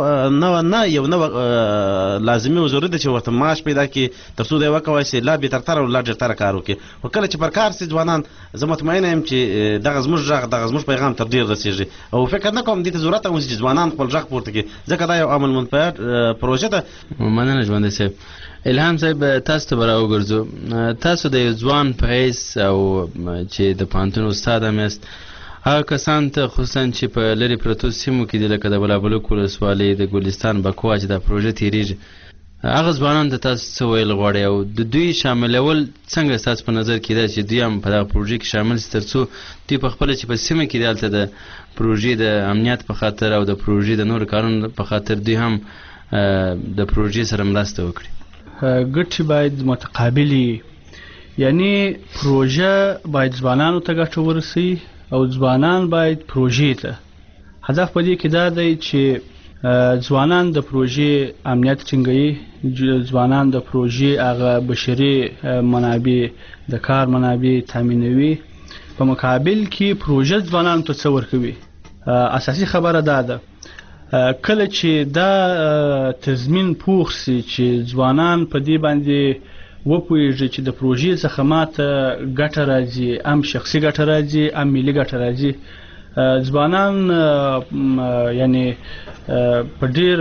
نوه لازمي او ضروري ده چې ورته معاش پیدا کړي تر څو دی وکولی شي لا بهترتره او لا ډېرتره کار وکړي خو کله چې پر کار سي ځوانان زه مطمئنه یم چې دغه زموږ غږ دغه زموږ پیغام تر ډېر رسېږي او فکر نه کوم دې ته ضرورت هم وشي چې ځوانان خپل غږ پورته کړي ځکه دا یو عمل منفعه پروژه ده مننه ژوندی صاحب الهام صاحب تاسو ته به راوګرځو تاسو د یو ځوان په حیث او چې د پوهنتون استاد هم یاست هغه کسان ته خصوصا چې په لرې پرتو سیمو کې دي لکه د بلابلوک ولسوالۍ د ګلستان بکوا چې دا پروژه تېرېږي هغه ځوانان ته تاسو څه ویل غواړئ او د دوی شاملول څنګه ستاسو په نظر کې ده چې دوی هم په دغه پروژې کې شامل شي تر څو دوی په خپله چې په سیمه کې دي هلته د پروژې د امنیت په خاطر او د پروژې د نورو کارونو په خاطر دوی هم د پروژې سره مرسته وکړي ګټې باید متقابلې یعنی پروژه باید ځوانانو ته ګټه ورسوي او ځوانان باید پروژې ته هدف په دې کې دا دی چې ځوانان د پروژې امنیت ټینګوي ځوانان د پروژې هغه بشري منابع د کار منابع تامینوي په مقابل کې پروژه ځوانانو ته څه ورکوي اساسي خبره دا ده کله چې دا تضمین پوخ سي چې ځوانان په دې باندې وپوهېږي چې د پروژې څخه ماته ګټه راځي هم شخصي ګټه راځي هم ملي ګټه راځي ځوانان یعنی په ډېر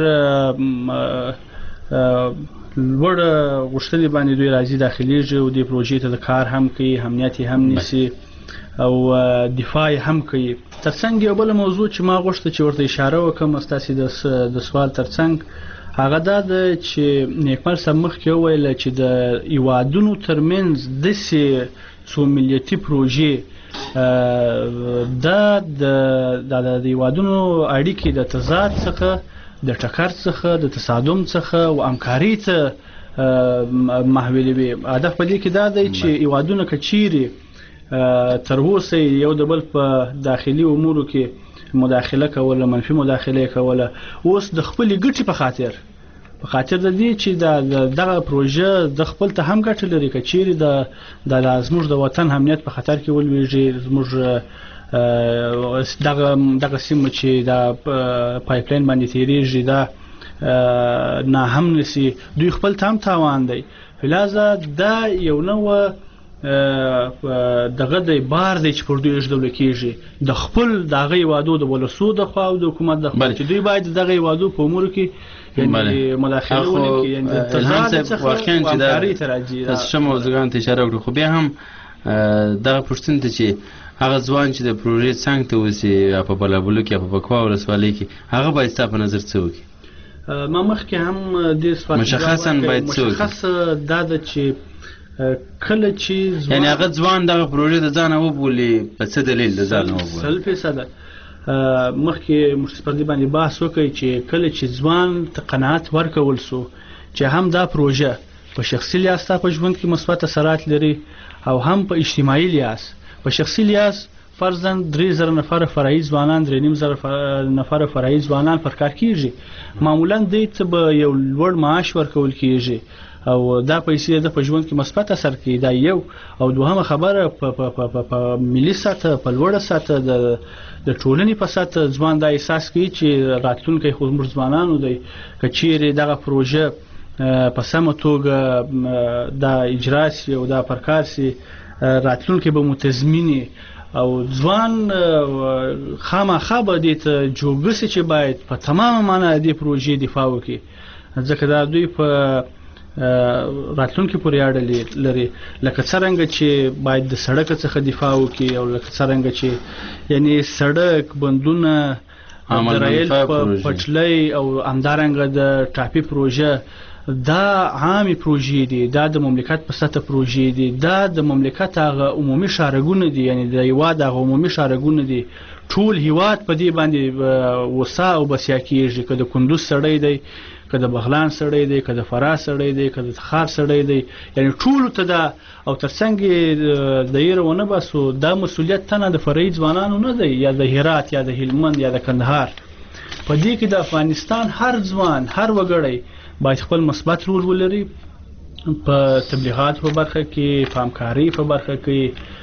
لوړ غوښتنې باندې دوی راځي داخلېږي او دې پروژې ته د کار هم کوي امنیت یې هم نیسي او دفاع هم کوي ترڅنګ یو بله موضوع چې ما غوښته چې ورته اشاره وکړم ستاسې د سوال ترڅنګ هغه دا ده چې نیکمل صاحب مخکې وویل چې د هیوادونو ترمنځ داسې څو ملیتي پروژې دا د هیوادونو اړیکې د تضاد څخه د ټکر څخه د تصادم څخه او همکارۍ ته محولوي هدف په دې کې دا دی چې هیوادونه که چیرې تر اوسه یو د بل په داخلي امورو کې مداخله کوله منفي مداخله کوله اوس د خپلې ګټې په خاطر د دې چې دغه پروژه د خپل ته هم ګټه لري که چیرې د زموږ د وطن امنیت په خطر کې ولویږي زموږ دغه سیمه چې د پایپلاین باندې تېرېږي دا نه هم نسی دوی خپل ته هم تاوان دی لہذا دا یو نوع دغه د بار دی چې پر دوی ژدول کېږي د خپل د هغې وادو د ولسو د خوا او د حکومت د خوا چې دوی باید د دغه وادو په امورو کې یعنې مداخله ونکړي یعنې الهام صاحب واقعا چې دا تاسو ښه موضوعګانو ته اشاره وکړو خو بیا هم دغه پوښتنې ته چې هغه ځوان چې د پروژې څنګ ته اوسي یا په بلابلو کې یا په بکوا ولسوالۍ کې هغه باید ستا په نظر څه وکړي ما مخکې هم دې سوال مشخصا باید څه وکړي مشخص دا ده چې کله چې یعنې هغه ځوان دغه پروژې د ځانه وبولي په څه دلیل د ځانه وبولي 100% مخکې مشخص پر دې باندې بحث وکړي چې کله چې ځوان ته قناعت ورکول سو چې هم دا پروژه په شخصي لحاظ ستا په ژوند کې مثبت اثرات لري او هم په اجتماعي لحاظ په شخصي لحاظ فرضاً 3000 نفر فرعي ځوانان 3500 نفر فرعي ځوانان پر کار کیږي معمولاً دوی ته به یو لوړ معاش ورکول کیږي او دا پیسې د په ژوند کې مثبت اثر کوي دا یو او دوهمه خبره په ملي سطح په لوړه سطح د ټولنې په سطح ځوان دا احساس کوي چې راتلونکی خو زموږ ځوانانو دی که چیرې دغه پروژه په سمه توګه دا اجرا سي او دا پر کار سي راتلونکی به متضمني او ځوان خامخا به دې ته جوګه سي چې باید په تمامه معنا دې پروژې دفاع وکړي ځکه دا دوی په راتلونکي پورې اړه لري لکه څرنګه چې باید د سړک څخه دفاع وکړي او لکه څرنګه چې یعنی سړک بندونه د ریل پټلۍ او همدارنګه د ټاپي پروژه دا عامي پروژې دي دا د مملکت په سطح پروژې دي دا د مملکت هغه عمومي شارګونه دي یعنی د هیواد هغه عمومي شارګونه دي ټول هیواد په دې باندې وسا او بسیا کېږي که د کندوز سړی دی که د بغلان سړی دی که د فراه سړی دی که د تخار سړی دی یعنی ټولو ته دا او ترڅنګ د ایره ونه باسو دا مسؤلیت تنه د فرعي ځوانانو نه دی یا د هرات یا د هلمند یا د کندهار په دې کې د افغانستان هر ځوان هر وګړی باید خپل مثبت رول ولري په تبلیغات په برخه کې په همکارۍ په برخه کې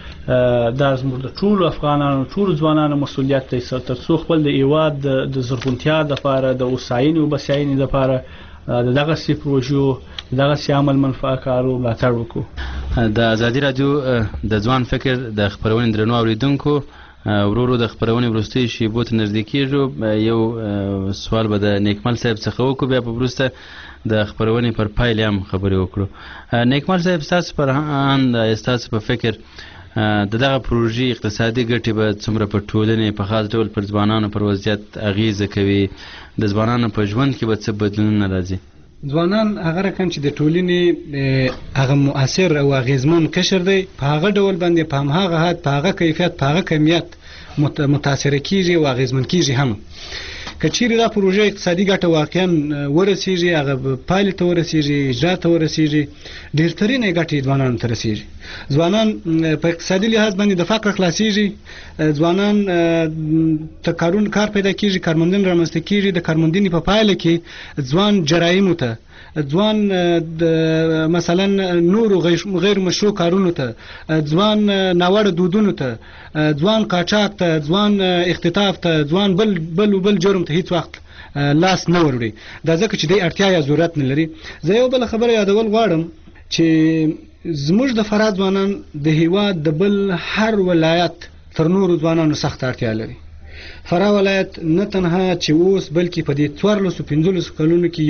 دا زموږ د ټولو افغانانو ټولو ځوانانو مسؤلیت دی تر څو خپل د هیواد د زرغونتیا دپاره د هوساینې او بسیاینې دپاره د دغسې پروژو د دغسې عمل منفعه کارو ملاتړ وکړو د ازادي راډیو د ځوان فکر د خپرونې درنو اورېدونکو ورو د خپرونې وروستیو شیبو ته نږدې کېږو یو سوال به د نیکمل صاحب څخه وکړو بیا په وروسته د خپرونې پر پایلې هم خبرې وکړو نیکمل صاحب ستاسو پر اند ستاسو په فکر دغه پروژې اقتصادي ګټې به څومره په ټولنې په خاص ډول پر ځوانانو پر وضعیت اغیزه کوي د ځوانانو په ژوند کې به څه بدلونونه راځي ځوانان هغه رقم چې د ټولنې هغه مؤثر او اغیزمن قشر دی په هغه ډول باندې په هماغه حد په هغه کیفیت په هغه کمیت متاثر کیږي او اغیزمن کیږي هم که چیرې دا پروژه اقتصادي ګټه واقعا ورسیږي هغه پایلې ته ورسیږي اجرا ته ورسیږي ډېرترینې ګټې ځوانانو ته رسیږي ځوانان په اقتصادي لحاظ باندې د فقر خلاصیږي ځوانان ته کار پیدا کیږي کارموندنه رامنځته کیږي د کارموندنې په پایله کې ځوان جرایمو ته ځوان د مثلا نورو غیر مشروع کارونو ته ځوان ناوړه دودونو ته ځوان قاچاق ته ځوان اختطاف ته ځوان بل جرم ته هیڅ وخت لاس نه وروړي دا ځکه چې دی اړتیا یا ضرورت نه لري زه یو بل خبره یادول غواړم چې زموږ د فراه ځوانان د هیواد د بل هر ولایت تر نورو ځوانانو سخت اړتیا لري فراه ولایت نه تنها چې اوس بلکې په دې 14-15 کلونو کې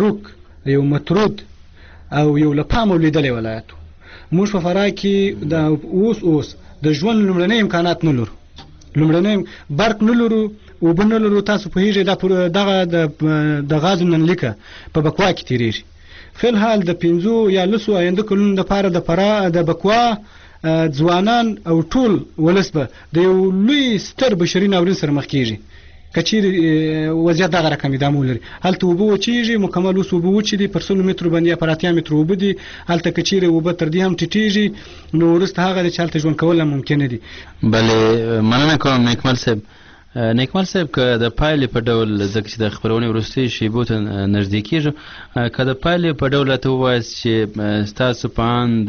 یو مترود او یو لپامو لیدلې ولایت موږ په فراه کې د اوس د ژوند لومړنۍ امکانات نه لرو لومړنۍ برق نه لرو او بل نه لرو تاسو په هیڅ دغه د غاز نن لیکه په بکوا کې تیریږي فل حال د 15 یا 10 آینده کلونو لپاره د فراه د بکوا ځوانان او ټول ولسبه د یو لوی ستر بشري ناورین سره مخ کیږي کچیر وضعیت دغه رقم ادامه لري هلته وبو چیږي مکمل اوس وبو چې دی پر 100 متر باندې پر 80 متر وبدي هلته کچیر وب تر دې هم ټیټیږي نو ورسته هغه د چالت ژوند کول ممکن دي بله مننه کوم نیکمل صاحب که د پایلې په ډول ځکه چې د خبرونې وروستۍ شیبو ته نږدې کېږو که د پایلې په ډول راته ووایاست چې ستاسو په اند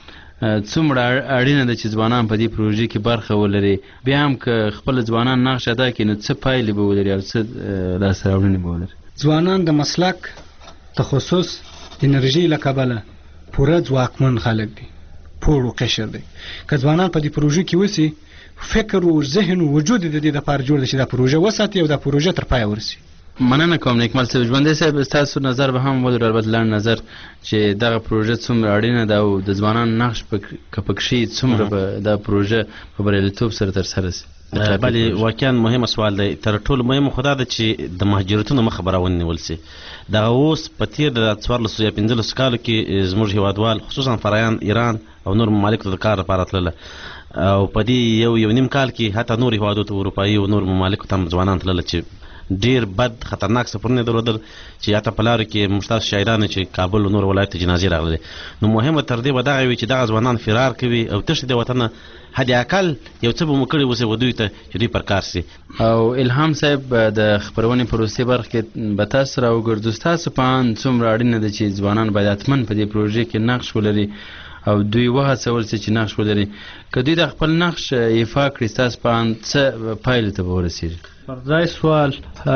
څومره اړینه ده چې ځوانان په دې پروژې کې برخه ولري بیا هم که خپل ځوانان نقش ادا کړي نو څه پایلې به ولري او څه لاسته راوړنې به ولري ځوانان د مسلک تخصص انرژي له کبله پوره ځواکمن خلک دي پوړ او قشر دی. که ځوانان په دې پروژې کې وسی فکر او ذهن او وجود د دې لپاره جوړ شي دا پروژه وساتي او دا پروژه تر پای ورسي. مننه کوم نیکمل صاحب. ژوندی صاحب تاسو نظر به هم ولر البته لاند نظر چې دغه پروژه څومره اړینه ده او د ځوانانو نقش کپکشي څومره به دا پروژه په بریالیتوب سره تر سره شي. بله واقعا مهمه سوال دی. تر ټولو مهمه خدا ده چې د مهاجرتونو مخه به راونیول سي. دغه اوس په تېر د 14 یا 15 کالو کې زموږ هیوادوال خصوصا فرایان ایران او نور ممالکو ته د کار لپاره تلله او په دې یو نیم کال کې حتی نور هیوادو ته اروپایي او نور ممالکو ته ځوانان تلله چې ډیر بد خطرناک سفرونه درلودل چې یا ته په لارو کې مشتاق شاعرانو چې کابل او نور ولایت جنازې راغلي. نو مهمه تر دې به دغه وي چې دغه ځوانان فرار کوي او تښتي د وطن حد اقل یو څه به مو کړي اوسه ودوی ته چې دوی پر کار سي. او الهام صاحب د خبرونې پروسې برخه کې به تاسو راوګرځو تاسو په ان څومره اړینه ده چې ځوانان باید حتمن په دې پروژې کې نقش ولري او دوی وهڅول چې نقش ولري. که دوی د خپل نقش ایفا کړي تاسو په ان څه پایله ته ورسیږي؟ فرضای سوال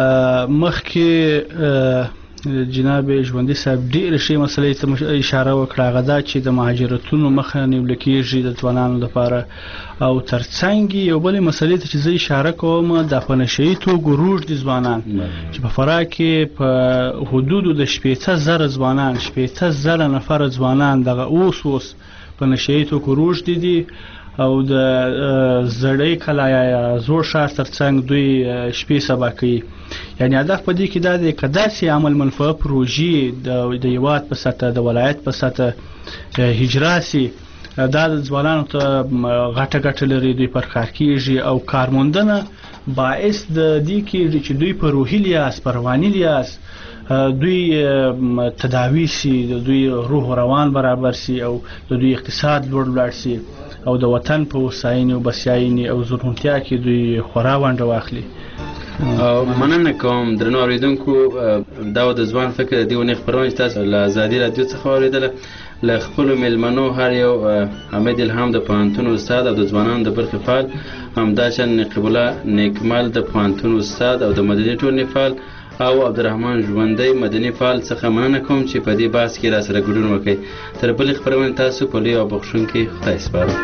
مخکې جناب ژوندی صاحب ډېرې ښې مسلې ته اشاره وکړه. هغه دا چې د مهاجرتونو مخه نیول کېږي د ځوانانو لپاره او ترڅنګ یو بلې مسلې ته چې زه اشاره کوم د په نشهیي توګه روږدي ځوانان چې په فراه کې په حدودو د 15,000 ځوانان 15,000 نفره ځوانان دغه اوس په نشهیي توګه روږدي دي او د زړې کلا یا زوړ ښار ترڅنګ دوی شپې سبا کوي. یعنی هدف په دې کې دا دی که داسې عمل منفعه پروژې د هیواد په سطحه د ولایت په سطحه هجرا سي دا د ځوانانو ته غټه لري دوی پر کار کېږي او کارموندنه باعث د دې کېږي چې دوی په روحي لحاظ په رواني لحاظ دوی تداوی سي دوی روح روان برابر سي او د دوی اقتصاد لوړ سي او د وطن په وساینې او بسیاینې او زرغونتیا کې دوی خورا ونډه واخلي. مننه کوم درنو اوریدونکو. دا د ځوان فکر د دیونې خبرونه تاسو له آزادي رادیو څخه اوریدله. له خپلو میلمنو هر یو حمید الهام د پوهنتون استاد او د ځوانانو د برخې فعال، همداشان نقیب الله نیکمل د پوهنتون استاد او د مدني ټولنې فعال او عبدالرحمن ژوندی مدني فعال څخه مننه کوم چې په دې بحث کې راسره ګډون وکړئ. تر بلې خپرونې تاسو په لوی او بخښونکي خدای سپارم.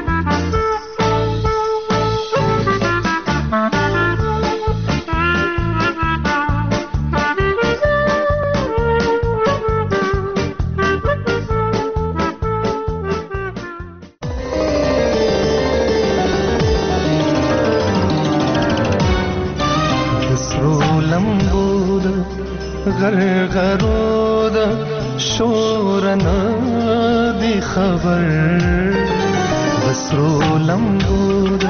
غرغرود شورنا دی خبر بسرو لمبود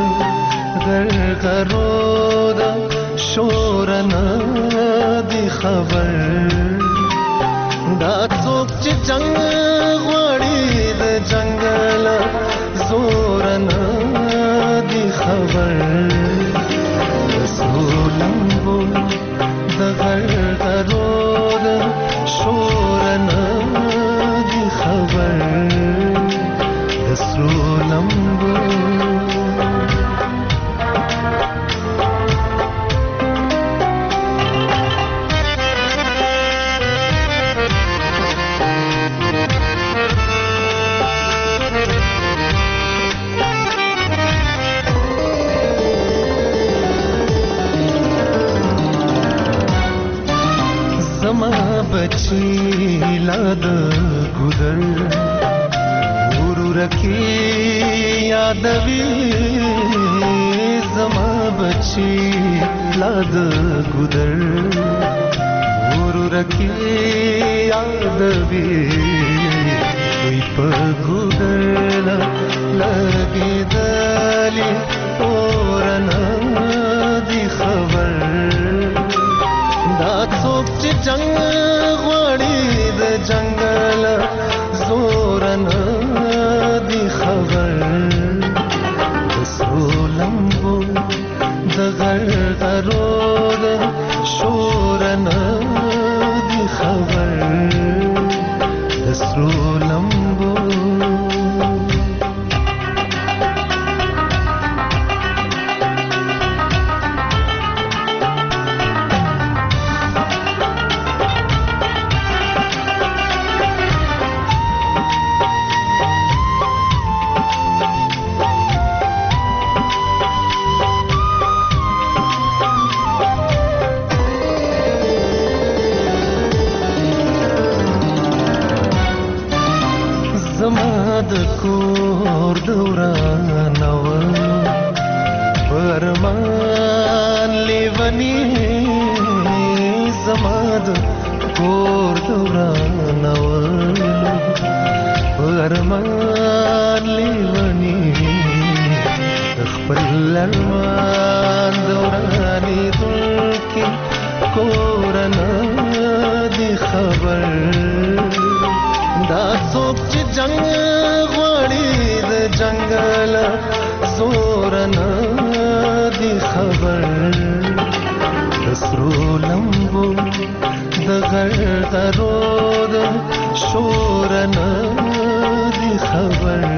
غرغرود شورنا دی خبر دا څوک چې جنگ غواړي د جنگل زورنا دی خبر بسرو لمبود غرغرود شورنا دی خبر دسرو لمبو बची लाद गुदर गुरु रखी यादवी जमा बची लाद गुदर गुरु रखी यादवी कोई पगुदर लगे दली ओरना दी खबर दा څوک چې جنگ غواړي د جنگل زورنا دی خبر دسرو لمبو د غرغرود شورنا دی خبر دسرو لمبو دورانول پرمان لیونی زماد کور دورانول پرمان لیونی خپل لړمان دورانی دلکی کورنا دی خبر دا څوک چې جنگ غواړي د جنگل زورنا دی خبر دسرو لمبو د غرغرو د شورنا دی خبر